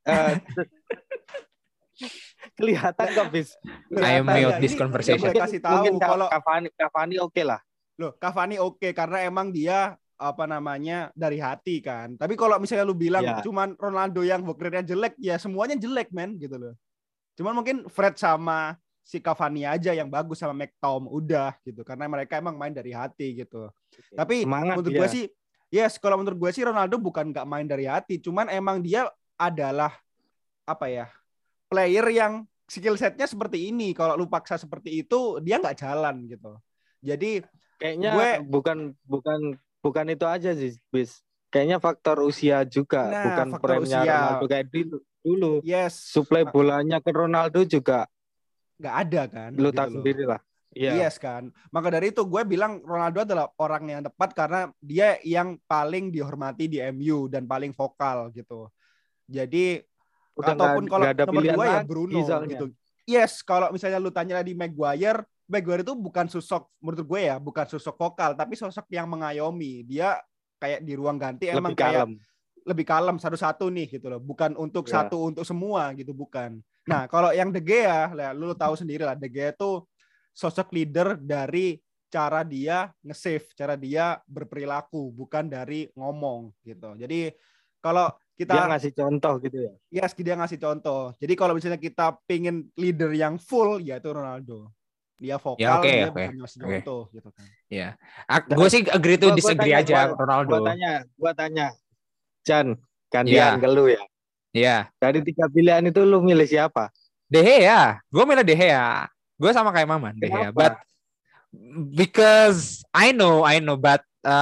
kelihatan kok, Bis. I am mute this conversation. Kasih tahu kalau Cavani oke lah. Loh, Cavani oke karena emang dia dari hati kan. Tapi kalau misalnya lu bilang cuman Ronaldo yang work rate-nya jelek, ya semuanya jelek, men, gitu loh. Cuman mungkin Fred sama si Cavani aja yang bagus sama McTominay udah gitu. Karena mereka emang main dari hati gitu. Tapi menurut gue sih, kalau menurut gue sih Ronaldo bukan nggak main dari hati, cuman emang dia adalah player yang skill setnya seperti ini. Kalau lu paksa seperti itu, dia nggak jalan gitu. Jadi kayaknya bukan itu aja sih, Bis. Kayaknya faktor usia juga, bukan prime-nya Ronaldo kayak dulu. Yes. Suplai bolanya ke Ronaldo juga nggak ada kan. Lu tahu sendiri lah. Yes kan. Maka dari itu gue bilang Ronaldo adalah orang yang tepat karena dia yang paling dihormati di MU dan paling vokal gitu. Jadi ataupun kalau nomor 2 ya Bruno gitu. Yes, kalau misalnya lu tanya di Maguire itu bukan sosok, menurut gue ya, bukan sosok vokal, tapi sosok yang mengayomi. Dia kayak di ruang ganti emang kayak lebih kalem satu-satu nih gitu loh. Bukan untuk satu untuk semua gitu, bukan. Nah, kalau yang De Gea, lu tahu sendiri lah, De Gea itu sosok leader dari cara dia nge-save, cara dia berperilaku, bukan dari ngomong gitu. Jadi kalau dia ngasih contoh gitu ya. Yes, dia ngasih contoh. Jadi kalau misalnya kita pingin leader yang full, ya itu Ronaldo. Dia vokal, dia bukan ngasih contoh gitu kan. Iya. Gue sih agree to disagree aja Ronaldo. Gua tanya. Chan, gantian ke lu ya. Iya. Dari 3 pilihan itu lu milih siapa? De Gea. Gue milih De Gea. Gue sama kayak Maman, De Gea. But because I know, but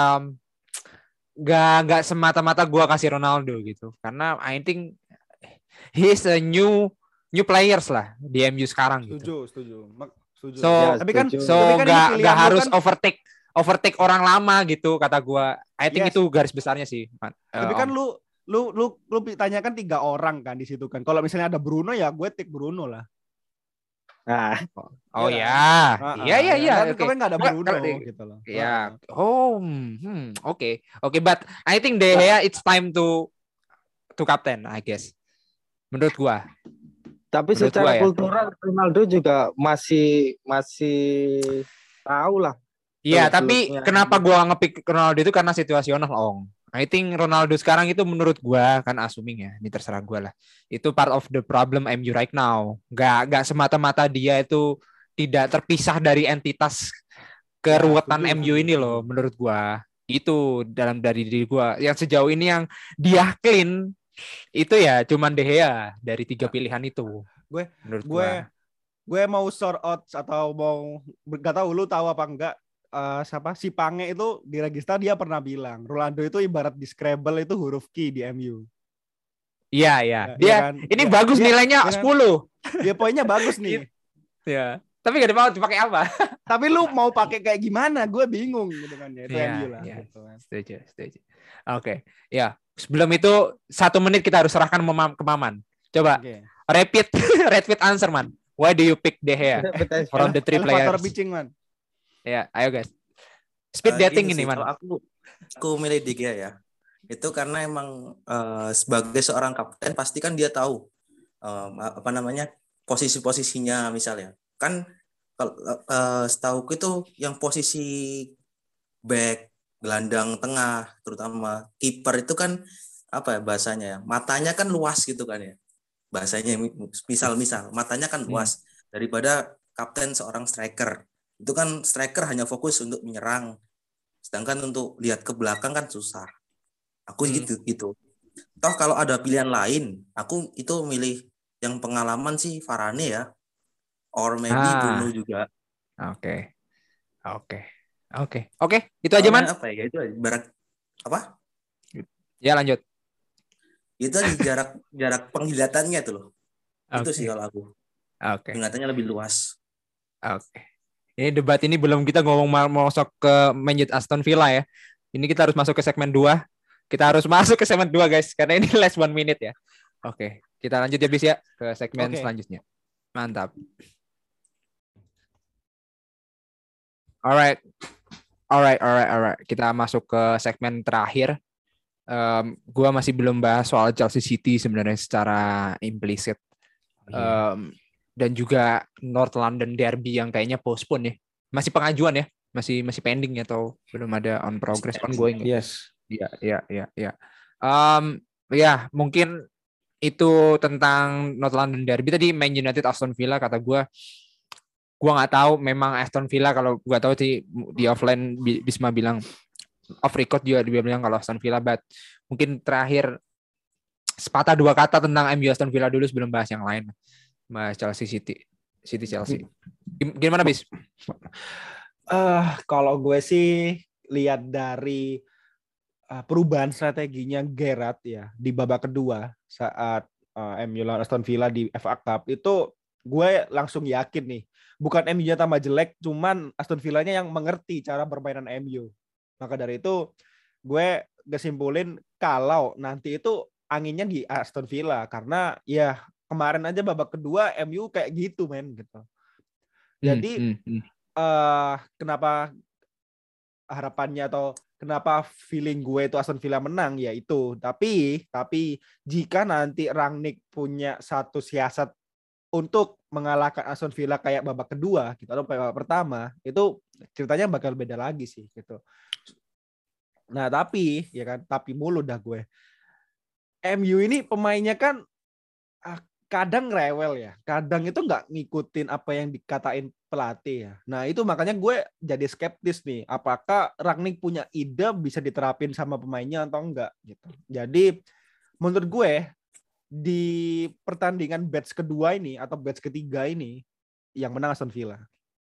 gak semata-mata gue kasih Ronaldo gitu, karena I think he's a new players lah di MU sekarang gitu. Setuju. Tapi kan gak harus overtake orang lama gitu kata gue. I think itu garis besarnya sih. Tapi kan lu tanyakan 3 orang kan di situ kan. Kalau misalnya ada Bruno ya gue take Bruno lah. Nah, oh ya, iya. Kan nggak ada Bruno gitu loh. Ya, oke. But I think De Gea it's time to captain, I guess. Menurut gua. Tapi secara kultural Ronaldo juga masih tahu lah. Iya, tapi kenapa gua ngepick Ronaldo itu karena situasional, Ong. I think Ronaldo sekarang itu menurut gua kan assuming ya, ini terserah gua lah. Itu part of the problem MU right now. Gak semata-mata dia itu tidak terpisah dari entitas keruwetan MU ini loh, menurut gua. Itu dari diri gua. Yang sejauh ini yang dia clean itu ya cuman De Gea dari 3 pilihan itu. Gue mau sort out atau mau nggak tahu lu tahu apa enggak, siapa si Pange itu di Regista dia pernah bilang Ronaldo itu ibarat di Scrabble itu huruf Q di MU. Iya. Dia kan? Ini bagus nilainya 10. Dia poinnya bagus nih. Ya. Tapi gak mau dipakai apa. Tapi lu mau pakai kayak gimana? Gue bingung gitu kan ya. Itu MU lah. Ya. Gitu. Setuju. Oke. Ya. Sebelum itu 1 menit kita harus serahkan ke Maman. Coba. Rapid answer, man. Why do you pick De Gea from the 3 players? Elevator pitching, man. Ya, ayo guys. Speed dating ini, man. Aku milih De Gea ya. Itu karena emang sebagai seorang kapten pasti kan dia tahu posisi-posisinya misalnya. Kan kalau setahuku itu yang posisi back, gelandang tengah, terutama kiper itu kan apa ya bahasanya ya? Matanya kan luas gitu kan ya. Bahasanya misal matanya kan luas daripada kapten seorang striker. Itu kan striker hanya fokus untuk menyerang. Sedangkan untuk lihat ke belakang kan susah. Aku gitu. Toh kalau ada pilihan lain, aku itu milih yang pengalaman sih Varane ya. Or maybe Bruno juga. Oke. Itu aja, man. Apa ya? Itu barat apa? Ya, lanjut. Itu jarak penglihatannya tuh loh. Itu sih kalau aku. Penglihatannya lebih luas. Oke. Ini debat ini belum kita ngomong mau masuk ke Manchester Aston Villa ya. Ini kita harus masuk ke segmen 2. Kita harus masuk ke segmen 2 guys karena ini last 1 minute ya. Oke, kita lanjut ya bis ya ke segmen selanjutnya. Mantap. Alright. Kita masuk ke segmen terakhir. Gua masih belum bahas soal Chelsea City sebenarnya secara implisit. Dan juga North London Derby yang kayaknya postpone ya. Masih pengajuan ya? Masih pending ya atau belum ada on progress ongoing? Yes. Iya. Ya, mungkin itu tentang North London Derby tadi. Man United Aston Villa kata gue nggak tahu. Memang Aston Villa kalau gue tahu sih di offline Bisma bilang off record juga dia bilang kalau Aston Villa, but mungkin terakhir sepatah 2 kata tentang MU Aston Villa dulu sebelum bahas yang lain. Bahas Chelsea Chelsea. Gimana bis? Kalau gue sih lihat dari perubahan strateginya Gerrard ya di babak kedua saat MU lawan Aston Villa di FA Cup itu gue langsung yakin nih bukan MU-nya tambah jelek, cuman Aston Villa-nya yang mengerti cara permainan MU. Maka dari itu gue kesimpulin kalau nanti itu anginnya di Aston Villa karena ya kemarin aja babak kedua MU kayak gitu men gitu. Jadi kenapa harapannya atau kenapa feeling gue itu Aston Villa menang ya itu. Tapi jika nanti Rangnick punya satu siasat untuk mengalahkan Aston Villa kayak babak kedua gitu atau babak pertama, itu ceritanya bakal beda lagi sih gitu. Nah, tapi mulu dah gue. MU ini pemainnya kan kadang rewel ya, kadang itu nggak ngikutin apa yang dikatain pelatih ya. Nah itu makanya gue jadi skeptis nih, apakah Rangnick punya ide bisa diterapin sama pemainnya atau enggak gitu. Jadi menurut gue di pertandingan batch kedua ini atau batch ketiga ini yang menang Aston Villa.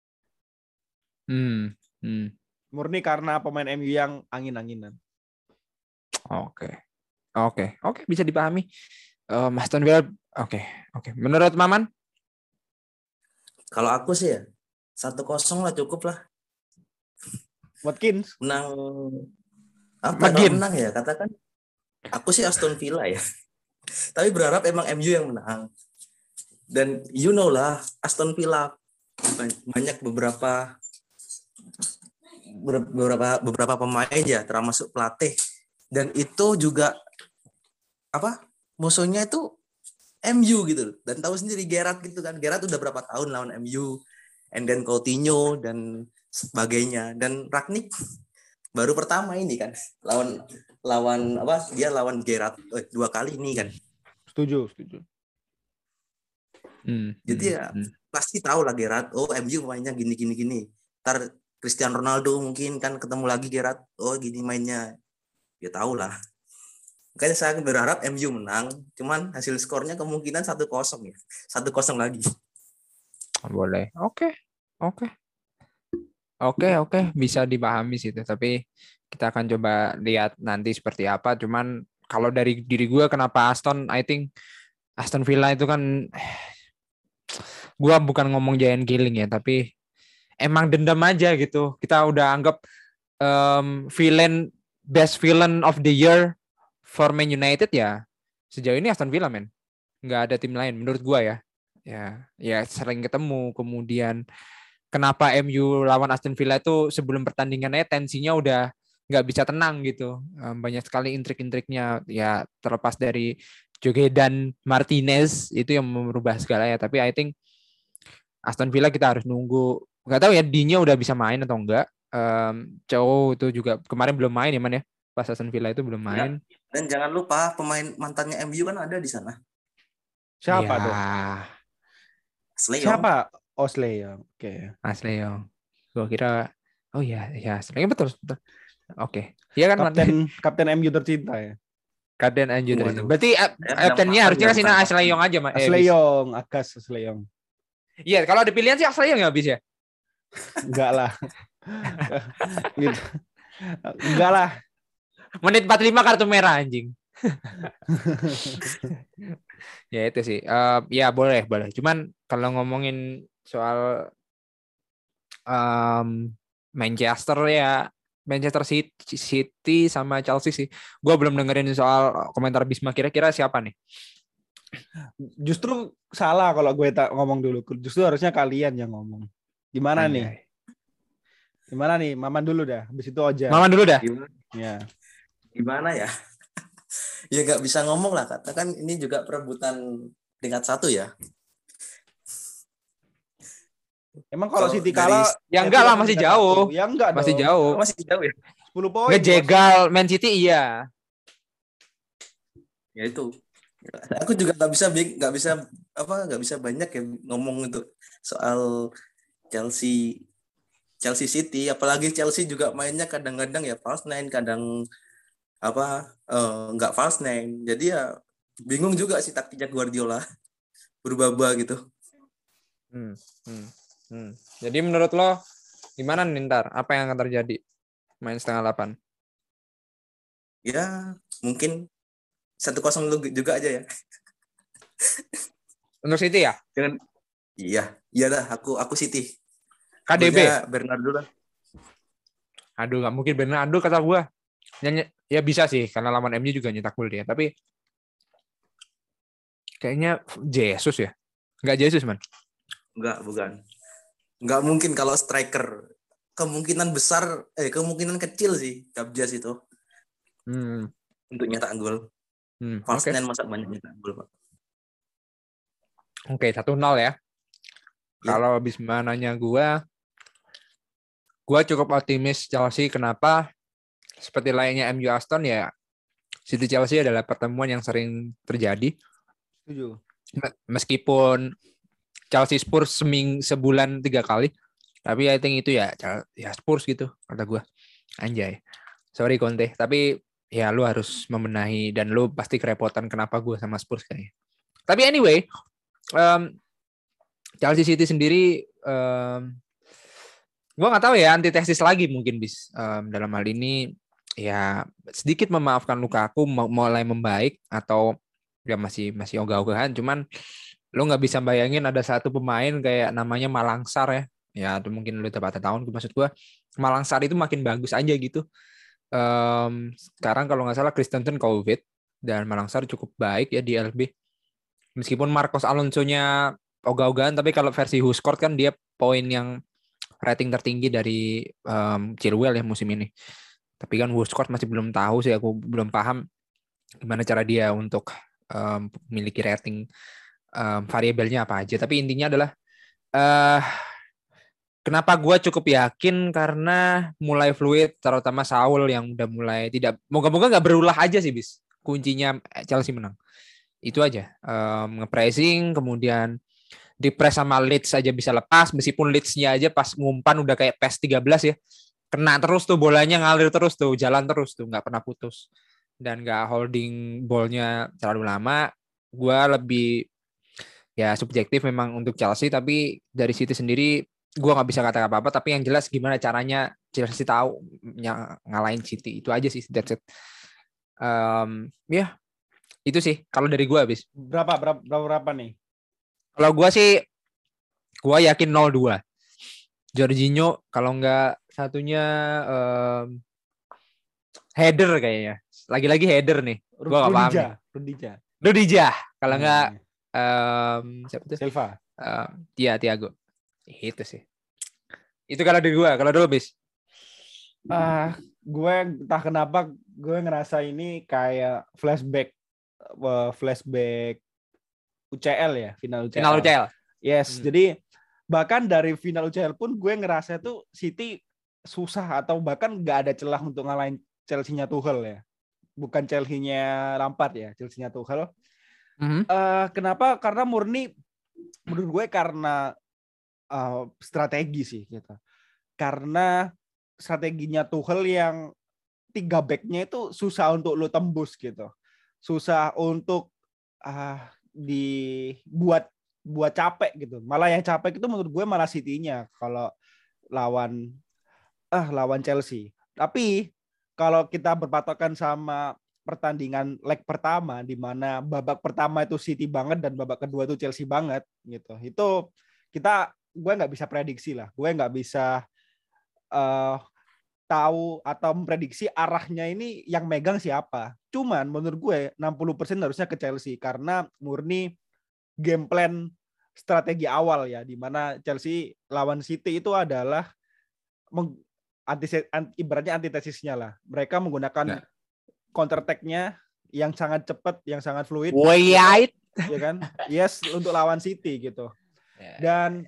Murni karena pemain MU yang angin-anginan. Oke, bisa dipahami. Aston Villa. Oke. Menurut Maman? Kalau aku sih ya 1-0 lah cukup lah. Watkins menang apa? Menang ya katakan. Aku sih Aston Villa ya. Tapi berharap emang MU yang menang. Dan you know lah, Aston Villa banyak beberapa pemain ya, termasuk pelatih. Dan itu juga musuhnya itu MU gitu. Dan tahu sendiri Gerrard gitu kan. Gerrard udah berapa tahun lawan MU, and then Coutinho dan sebagainya. Dan Rangnick baru pertama ini kan lawan Gerrard 2 kali ini kan. Setuju. Jadi pasti tahu lah Gerrard, MU mainnya gini. Ntar Cristiano Ronaldo mungkin kan ketemu lagi Gerrard, gini mainnya. Ya tahu lah. Makanya saya berharap MU menang, cuman hasil skornya kemungkinan 1-0 ya. 1-0 lagi. Boleh. Oke. Bisa dipahami sih itu. Tapi kita akan coba lihat nanti seperti apa. Cuman kalau dari diri gue, kenapa I think Aston Villa itu kan, gue bukan ngomong giant killing ya, tapi emang dendam aja gitu. Kita udah anggap best villain of the year for Man United ya. Sejauh ini Aston Villa, men. Nggak ada tim lain menurut gue ya. Ya sering ketemu. Kemudian kenapa MU lawan Aston Villa itu sebelum pertandingannya tensinya udah nggak bisa tenang gitu. Banyak sekali intrik-intriknya ya, terlepas dari Joge dan Martinez itu yang merubah segalanya. Tapi I think Aston Villa kita harus nunggu. Nggak tahu ya Dinya udah bisa main atau enggak. Chow itu juga kemarin belum main ya, man ya. Pas Aston Villa itu belum main. Ya. Dan jangan lupa pemain mantannya MU kan ada di sana. Siapa tuh? Sleyong. Siapa? Sleyong. Oke. Sleyong. Gua kira Sleyong betul. Oke. Iya kan, Kapten MU tercinta ya. Kapten MU tercinta. Berarti kaptennya harusnya kasih Sleyong aja, Mas. Sleyong. Iya, kalau ada pilihan sih Sleyong ya habis ya. Enggak lah. Gitu. Enggak lah. Menit 45 kartu merah anjing. Ya itu sih. Ya boleh. Cuman kalau ngomongin soal Manchester City sama Chelsea sih. Gue belum dengerin soal komentar Bisma. Kira-kira siapa nih? Justru salah kalau gue ngomong dulu. Justru harusnya kalian yang ngomong. Gimana nih? Gimana nih? Maman dulu dah. Habis itu Oja. Maman dulu dah. Ya. Gimana ya? Ya nggak bisa ngomong lah, katakan ini juga perebutan peringkat 1 ya. Emang kalau City kalah ya enggak lah, masih jauh. Ya enggak masih dong. jauh. Masih jauh ya. 10 poin. Ngejegal Man City iya. Ya itu. Aku juga nggak bisa banyak ya ngomong untuk soal Chelsea City, apalagi Chelsea juga mainnya kadang-kadang ya false nine, kadang nggak false nine. Jadi ya bingung juga sih taktiknya Guardiola, berubah-ubah gitu. Jadi menurut lo gimana nih ntar? Apa yang akan terjadi main 7:30? Ya mungkin 1-0 juga aja ya. Untuk City ya? Iya dah, aku City. KDB Bernardo lah. Aduh, nggak mungkin Bernardo kata gue. Ya bisa sih, karena lawan MU juga nyetak gol dia. Tapi kayaknya Jesus ya? Nggak Jesus, man? Bukan. Nggak mungkin kalau striker. Kemungkinan kecil sih Gabjas itu. Untuk nyetak gol. False nine masa banyak nyetak gol, Pak. Oke, 1-0 ya. Kalau Bisma nanya gue cukup optimis Chelsea. Kenapa? Seperti layaknya MU Aston ya, City Chelsea adalah pertemuan yang sering terjadi. Setuju. Meskipun Chelsea Spurs sebulan 3 kali, tapi I think itu ya Spurs gitu kata gue. Anjay. Sorry Conte, tapi ya lu harus membenahi dan lu pasti kerepotan kenapa gue sama Spurs kayaknya. Tapi anyway, Chelsea City sendiri gue nggak tahu ya, antitesis lagi mungkin bis dalam hal ini ya sedikit memaafkan Lukaku mulai membaik atau ya masih ogah-ogahan, cuman lo nggak bisa bayangin ada satu pemain kayak namanya Malangsar ya itu mungkin lo tepat tahun, maksud gue Malangsar itu makin bagus aja gitu. Sekarang kalau nggak salah Christensen COVID dan Malangsar cukup baik ya di LB. Meskipun Marcos Alonso-nya ogah-ogahan, tapi kalau versi Who Scored kan dia poin yang rating tertinggi dari Chilwell ya musim ini. Tapi kan Who Scored masih belum tahu sih, aku belum paham gimana cara dia untuk memiliki rating variabelnya apa aja. Tapi intinya adalah kenapa gue cukup yakin karena mulai fluid, terutama Saul yang udah mulai tidak, moga-moga nggak berulah aja sih bis. Kuncinya Chelsea menang. Itu aja. Nge-pressing, kemudian di-press sama Leeds aja bisa lepas, meskipun Leeds-nya aja pas ngumpan udah kayak PES 13 ya. Kena terus tuh bolanya, ngalir terus tuh, jalan terus tuh, nggak pernah putus. Dan nggak holding ball-nya terlalu lama. Gue lebih ya subjektif memang untuk Chelsea, tapi dari City sendiri gue nggak bisa kata apa-apa, tapi yang jelas gimana caranya Chelsea tahu ngalahin City, itu aja sih, that's it. Ya itu sih kalau dari gue habis. Berapa nih? Kalau gue sih gue yakin 0-2 Jorginho, kalau nggak satunya header kayaknya, lagi-lagi header nih, gue nggak paham nih. Rudija kalau nggak siapa tuh? Silva. Iya, Thiago. Itu sih. Itu kalau dari gue. Kalau dulu bis. Gue entah kenapa gue ngerasa ini kayak flashback UCL ya, final UCL. Yes, jadi bahkan dari final UCL pun gue ngerasa tuh City susah atau bahkan nggak ada celah untuk ngalahin Chelsea-nya Tuchel ya. Bukan Chelsea-nya Lampard ya, Chelsea-nya Tuchel. Kenapa? Karena murni menurut gue karena strategi sih gitu. Karena strateginya Tuchel yang 3 back-nya itu susah untuk lo tembus gitu. Susah untuk dibuat capek gitu. Malah yang capek itu menurut gue malah City-nya kalau lawan Chelsea. Tapi kalau kita berpatokan sama pertandingan leg pertama di mana babak pertama itu City banget dan babak kedua itu Chelsea banget gitu. Itu gue nggak bisa prediksi lah. Gue nggak bisa tahu atau memprediksi arahnya ini yang megang siapa. Cuman menurut gue 60% harusnya ke Chelsea karena murni game plan strategi awal ya, di mana Chelsea lawan City itu adalah ibaratnya antitesisnya lah. Mereka menggunakan counter attack-nya yang sangat cepat, yang sangat fluid. Ya kan? Yes, untuk lawan City gitu. Dan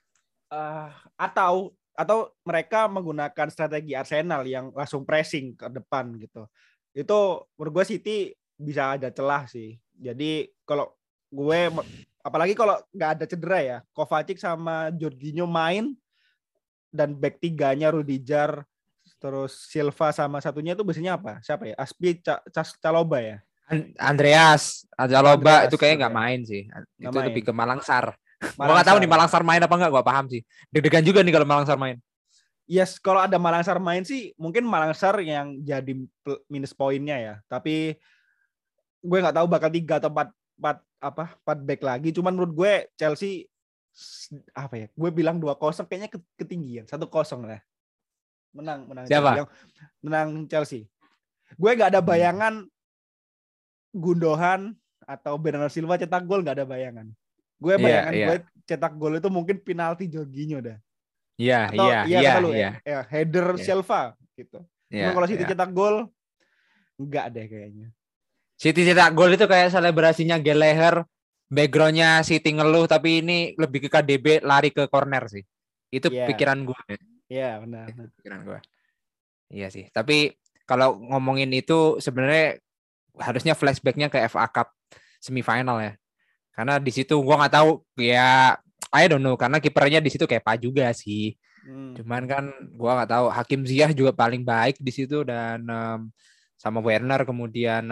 atau mereka menggunakan strategi Arsenal yang langsung pressing ke depan gitu. Itu menurut gue City bisa ada celah sih. Jadi kalau gue, apalagi kalau nggak ada cedera ya, Kovacic sama Jorginho main dan back 3-nya Rudiger, terus Silva sama satunya itu biasanya apa? Siapa ya? Aspi Caloba ya? Andreas Caloba itu kayaknya nggak main sih. Itu lebih ke Malangsar. Gue nggak tahu nih Malangsar main apa enggak, gue paham sih. Deg-degan juga nih kalau Malangsar main. Yes, kalau ada Malangsar main sih mungkin Malangsar yang jadi minus poinnya ya. Tapi gue nggak tahu bakal 3 atau 4 back lagi. Cuman menurut gue Chelsea apa ya? Gue bilang 2-0 kayaknya ketinggian. 1-0 lah. Menang siapa? Menang Chelsea. Gue nggak ada bayangan Gundogan atau Bernardo Silva cetak gol, nggak ada bayangan. Gue bayangan gue cetak gol itu mungkin penalti Jorginho dah. Iya. Header Silva gitu. Cuma kalau City cetak gol enggak deh kayaknya. City cetak gol itu kayak selebrasinya Gallagher, backgroundnya City ngeluh, tapi ini lebih ke KDB lari ke corner sih. Itu pikiran gue. Iya, benar. Pikiran gue. Iya sih. Tapi kalau ngomongin itu sebenarnya harusnya flashbacknya ke FA Cup semifinal ya. Karena di situ gue nggak tahu ya, I don't know, karena kipernya di situ kayak Pak juga sih. Cuman kan gue nggak tahu, Hakim Ziyech juga paling baik di situ dan sama Werner, kemudian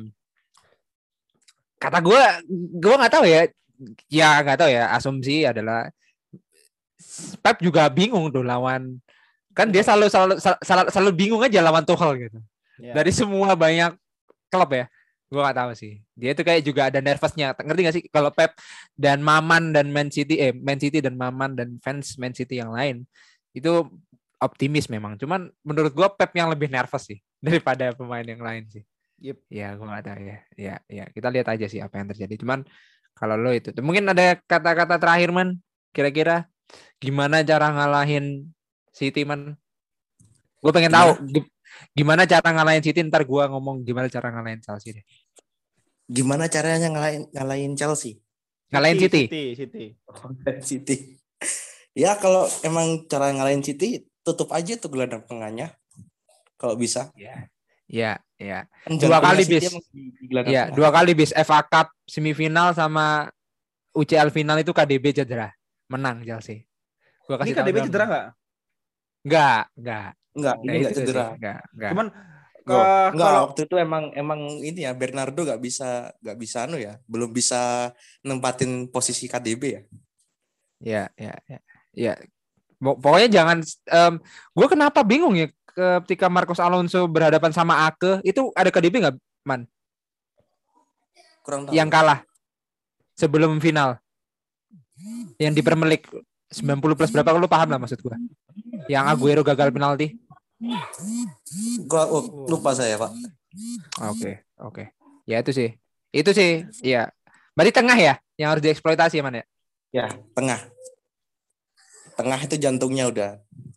kata gue nggak tahu ya nggak tahu ya, asumsi adalah Pep juga bingung tuh lawan, kan dia selalu bingung aja lawan Tuchel gitu. Dari semua banyak klub ya. Gue gak tahu sih. Dia tuh kayak juga ada nervousnya. Ngerti gak sih kalau Pep dan Maman dan Man City dan Maman dan fans Man City yang lain itu optimis memang. Cuman menurut gue Pep yang lebih nervous sih daripada pemain yang lain sih. Yep. Ya gue gak tahu ya. Ya kita lihat aja sih apa yang terjadi. Cuman Kalau lo itu. Mungkin ada kata-kata terakhir Man, kira-kira gimana cara ngalahin City Man? Gue pengen tahu gimana cara ngalahin City, ntar gue ngomong gimana cara ngalahin Chelsea deh. Gimana caranya ngalahin Chelsea? Ngalahin City. City. Ya kalau emang cara ngalahin City, tutup aja tuh gelandang tengahnya. Kalau bisa. Ya. Dua kali bis. Ya, 2 kali bis FA Cup semifinal sama UCL final itu KDB cedera. Menang Chelsea. Gua kasih ini KDB cedera enggak? Enggak, ini enggak cedera. Enggak. Cuman kalau waktu itu emang ini ya Bernardo enggak bisa belum bisa nempatin posisi KDB ya. Ya. Pokoknya jangan gue kenapa bingung ya ketika Marcos Alonso berhadapan sama Ake itu ada KDB nggak, Man? Kurang tahu. Yang kalah sebelum final. Yang di Premier League 90 plus berapa, lu paham lah maksud gue. Yang Aguero gagal penalti. Gua lupa saya, Pak. Oke. Ya itu sih. Iya. Berarti tengah ya yang harus dieksploitasi ya, Man ya? Ya, tengah. Tengah itu jantungnya udah.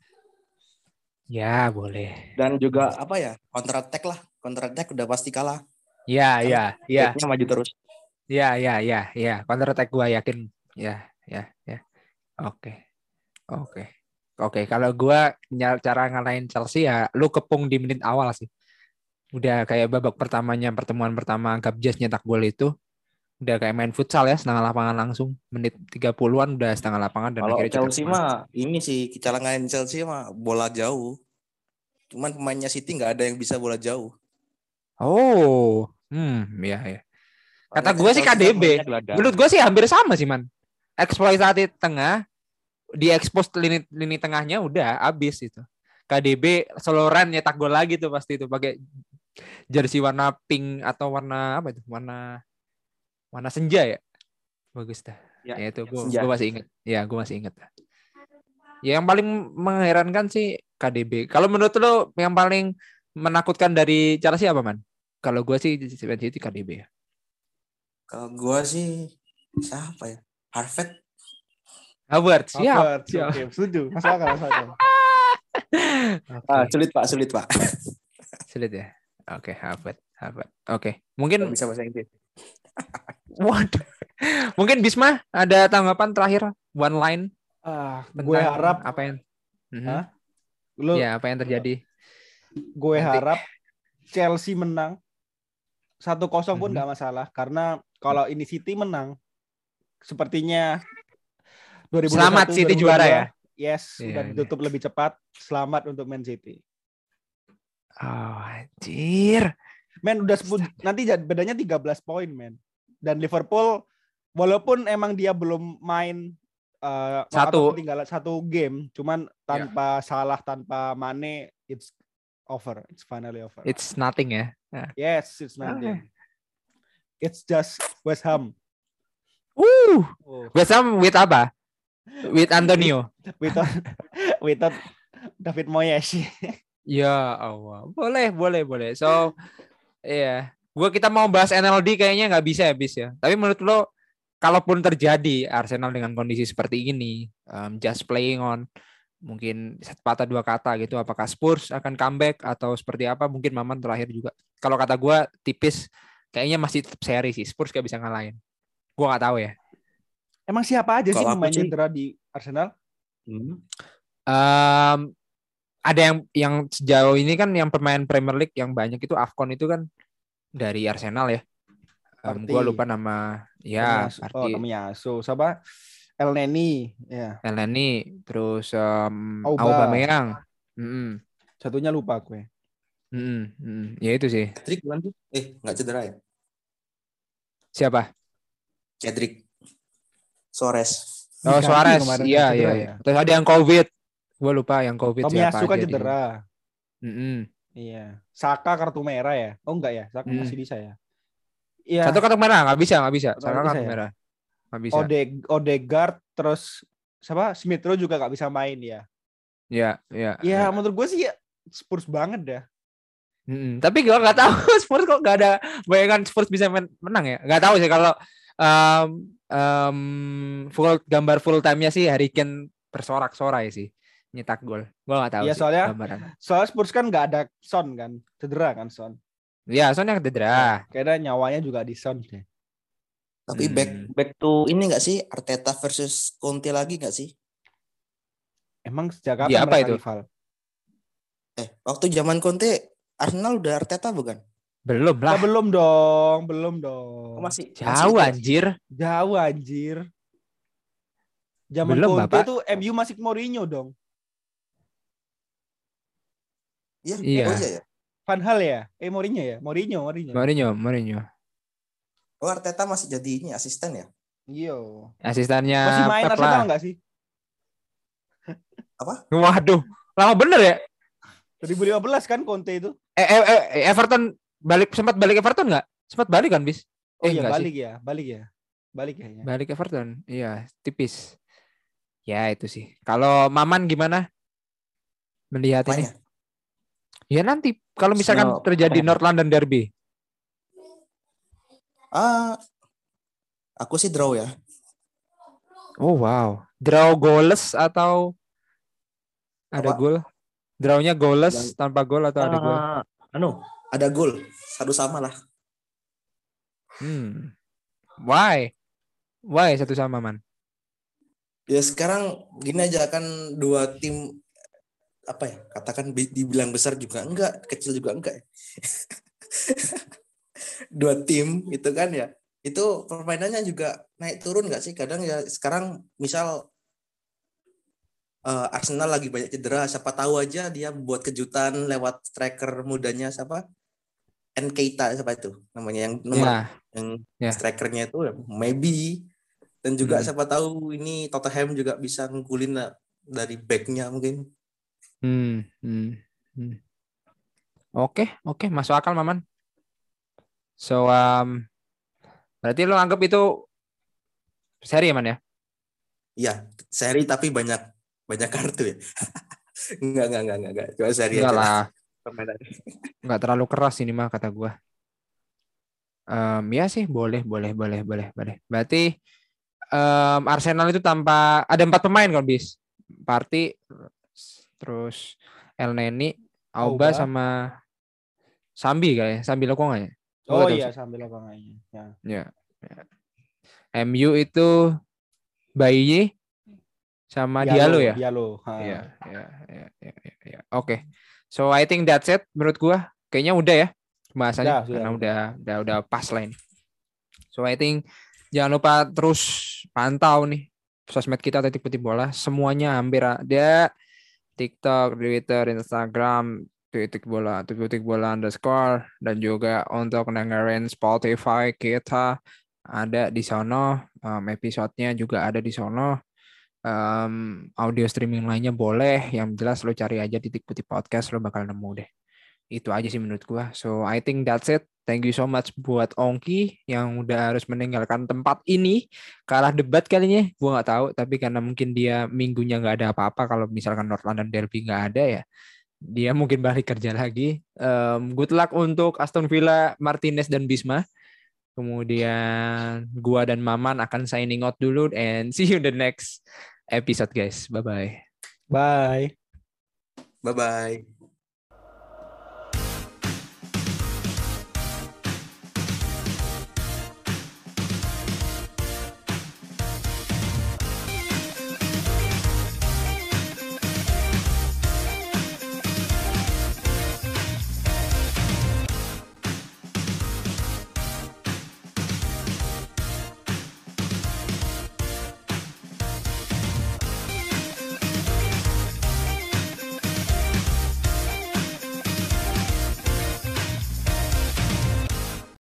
Ya, boleh. Dan juga counter attack lah. Counter attack udah pasti kalah. Iya. Backnya maju terus. Iya. Counter attack gua yakin. Ya. Oke. Kalau gua cara ngalahin Chelsea ya lu kepung di menit awal sih. Udah kayak babak pertemuan pertama Gabjes nyetak gol itu. Udah kayak main futsal ya, setengah lapangan langsung. Menit 30-an udah setengah lapangan. Dan kalau Chelsea mah, ini sih, kecalangan Chelsea mah bola jauh. Cuman pemainnya City nggak ada yang bisa bola jauh. Oh, ya. Kata gue sih KDB. Menurut gue sih hampir sama sih, Man. Eksploitasi tengah, diekspos lini tengahnya udah habis itu. KDB Soloran nyetak gol lagi tuh pasti itu pakai jersey warna pink atau warna apa itu? Warna senja ya, bagus dah. Ya itu gue masih ingat. Ya gue masih ingat. Ya yang paling mengherankan sih KDB. Kalau menurut lo yang paling menakutkan dari Chelsea apa, Man? Kalau gue sih City KDB ya. Kalau gue sih siapa ya? Harvard. Siap. Oke, setuju. Masuk akal. Sulit pak. Sulit ya. Oke, Harvard. Oke, mungkin bisa bahasa Inggris. Waduh. Mungkin Bisma ada tanggapan terakhir one line. Gue harap apa yang apa yang terjadi? Gue harap Chelsea menang 1-0 pun nggak masalah, karena kalau ini City menang sepertinya 2021, selamat City 2022, juara ya. Yes, udah ditutup lebih cepat. Selamat untuk Man City. Oh, anjir. Men udah nanti bedanya 13 poin, men. Dan Liverpool walaupun emang dia belum main tinggal 1 game, cuman tanpa Salah, tanpa Mane, it's over. It's finally over. It's nothing ya. Yes, it's nothing. It's just West Ham. West Ham with apa? With Antonio. with David Moyes. Ya Allah. Boleh. So, kita mau bahas NLD kayaknya nggak bisa habis ya. Tapi menurut lo, kalaupun terjadi Arsenal dengan kondisi seperti ini, just playing on, mungkin patah 2 kata gitu, apakah Spurs akan comeback atau seperti apa? Mungkin Maman terakhir juga. Kalau kata gue tipis, kayaknya masih tetap seri sih. Spurs gak bisa ngalahin. Gue nggak tahu ya. Emang siapa aja sih pemain cedera di Arsenal? Ada yang sejauh ini kan yang pemain Premier League yang banyak itu AFCON itu kan dari Arsenal ya. Gue lupa nama. Ya, Tomiyasu. Siapa? El Neni. Ya. El Neni. Terus Aubameyang. Satunya lupa gue. Ya itu sih. Cedric nggak cedera ya? Siapa? Cedric. Suarez. Oh, Suarez. Iya. Terus ada yang COVID. Gue lupa yang COVID siapa aja. Tomiyasu kan cedera. Iya. Saka kartu merah ya? Oh enggak ya? Saka masih bisa ya? Iya. Satu kartu merah nggak bisa. Saka kartu merah. Nggak bisa. Odegaard terus siapa? Smith Rowe juga nggak bisa main ya? Iya. Ya menurut gue sih Spurs banget dah. Tapi gue nggak tahu Spurs kok nggak ada bayangan Spurs bisa menang ya. Nggak tahu sih kalau full gambar full time-nya sih Harry Kane bersorak-sorai sih nyetak gol. Gua nggak tahu Iya, sih soalnya Spurs kan nggak ada Son kan, cedera kan Son. Iya, Son yang cedera. Kayaknya nyawanya juga di Son deh. Tapi back to ini nggak sih Arteta versus Conte lagi nggak sih? Emang sejak kapan mereka itu? Rival? Waktu zaman Conte Arsenal udah Arteta bukan? Belum lah. Belum dong. Masih jauh masih anjir. Jauh anjir. Zaman belum, Conte Bapak. Tuh MU masih Mourinho dong. Iya. Oh iya ya. Van Hal ya? Mourinho ya? Mourinho. Oh, Arteta masih jadi ini asisten ya? Iya. Asistennya masih main Arsenal enggak sih? Apa? Waduh, lama bener ya? 2015 kan Conte itu. Everton sempat balik Everton enggak? Sempat balik kan, Bis? Oh iya, balik ya. Balik Everton. Iya, tipis. Ya, itu sih. Kalau Maman gimana? Melihat ini? Ya nanti kalau misalkan terjadi North London Derby. Aku sih draw ya. Oh wow, draw goalless atau ada gol? Drawnya goalless tanpa gol atau ada gol? Ada gol, satu sama lah. Why satu sama man? Ya sekarang gini aja kan dua tim apa ya? Katakan dibilang besar juga enggak, kecil juga enggak. Dua tim itu kan ya. Itu permainannya juga naik turun nggak sih? Kadang ya sekarang misal Arsenal lagi banyak cedera, siapa tahu aja dia buat kejutan lewat striker mudanya siapa? Keita siapa itu namanya yang nomor strikernya itu maybe, dan juga siapa tahu ini Tottenham juga bisa ngulin dari backnya mungkin. Oke, masuk akal Maman. So berarti lo anggap itu seri ya Man ya? Iya, seri tapi banyak kartu ya. Enggak. Cuma seri aja lah. Enggak terlalu keras ini mah kata gua. Ya sih boleh. Berarti Arsenal itu tanpa ada 4 pemain kan bis. Partey, terus El Neni, Auba sama Sambi kayaknya. Sambi Lokonga ya? Oh iya, Sambi Lokonga ya. MU itu Bayi sama Diallo ya? Diallo. Iya. Oke. So I think that's it menurut gua. Kayaknya udah ya bahasanya karena udah pas lah ini. So I think jangan lupa terus pantau nih sosmed kita Titik Putih Bola, semuanya hampir ada. TikTok, Twitter, Instagram, Titik Bola _ dan juga untuk dengerin Spotify kita ada di sono, episode-nya juga ada di sono. Audio streaming lainnya boleh, yang jelas lo cari aja Titik Putih Podcast, lo bakal nemu deh. Itu aja sih menurut gua. So I think that's it. Thank you so much buat Ongki yang udah harus meninggalkan tempat ini. Kalah debat kalinya, gua nggak tahu. Tapi karena mungkin dia minggunya nggak ada apa-apa. Kalau misalkan North London Derby nggak ada ya, dia mungkin balik kerja lagi. Good luck untuk Aston Villa, Martinez dan Bisma. Kemudian gua dan Maman akan signing out dulu and see you in the next episode guys. Bye-bye. Bye. Bye-bye.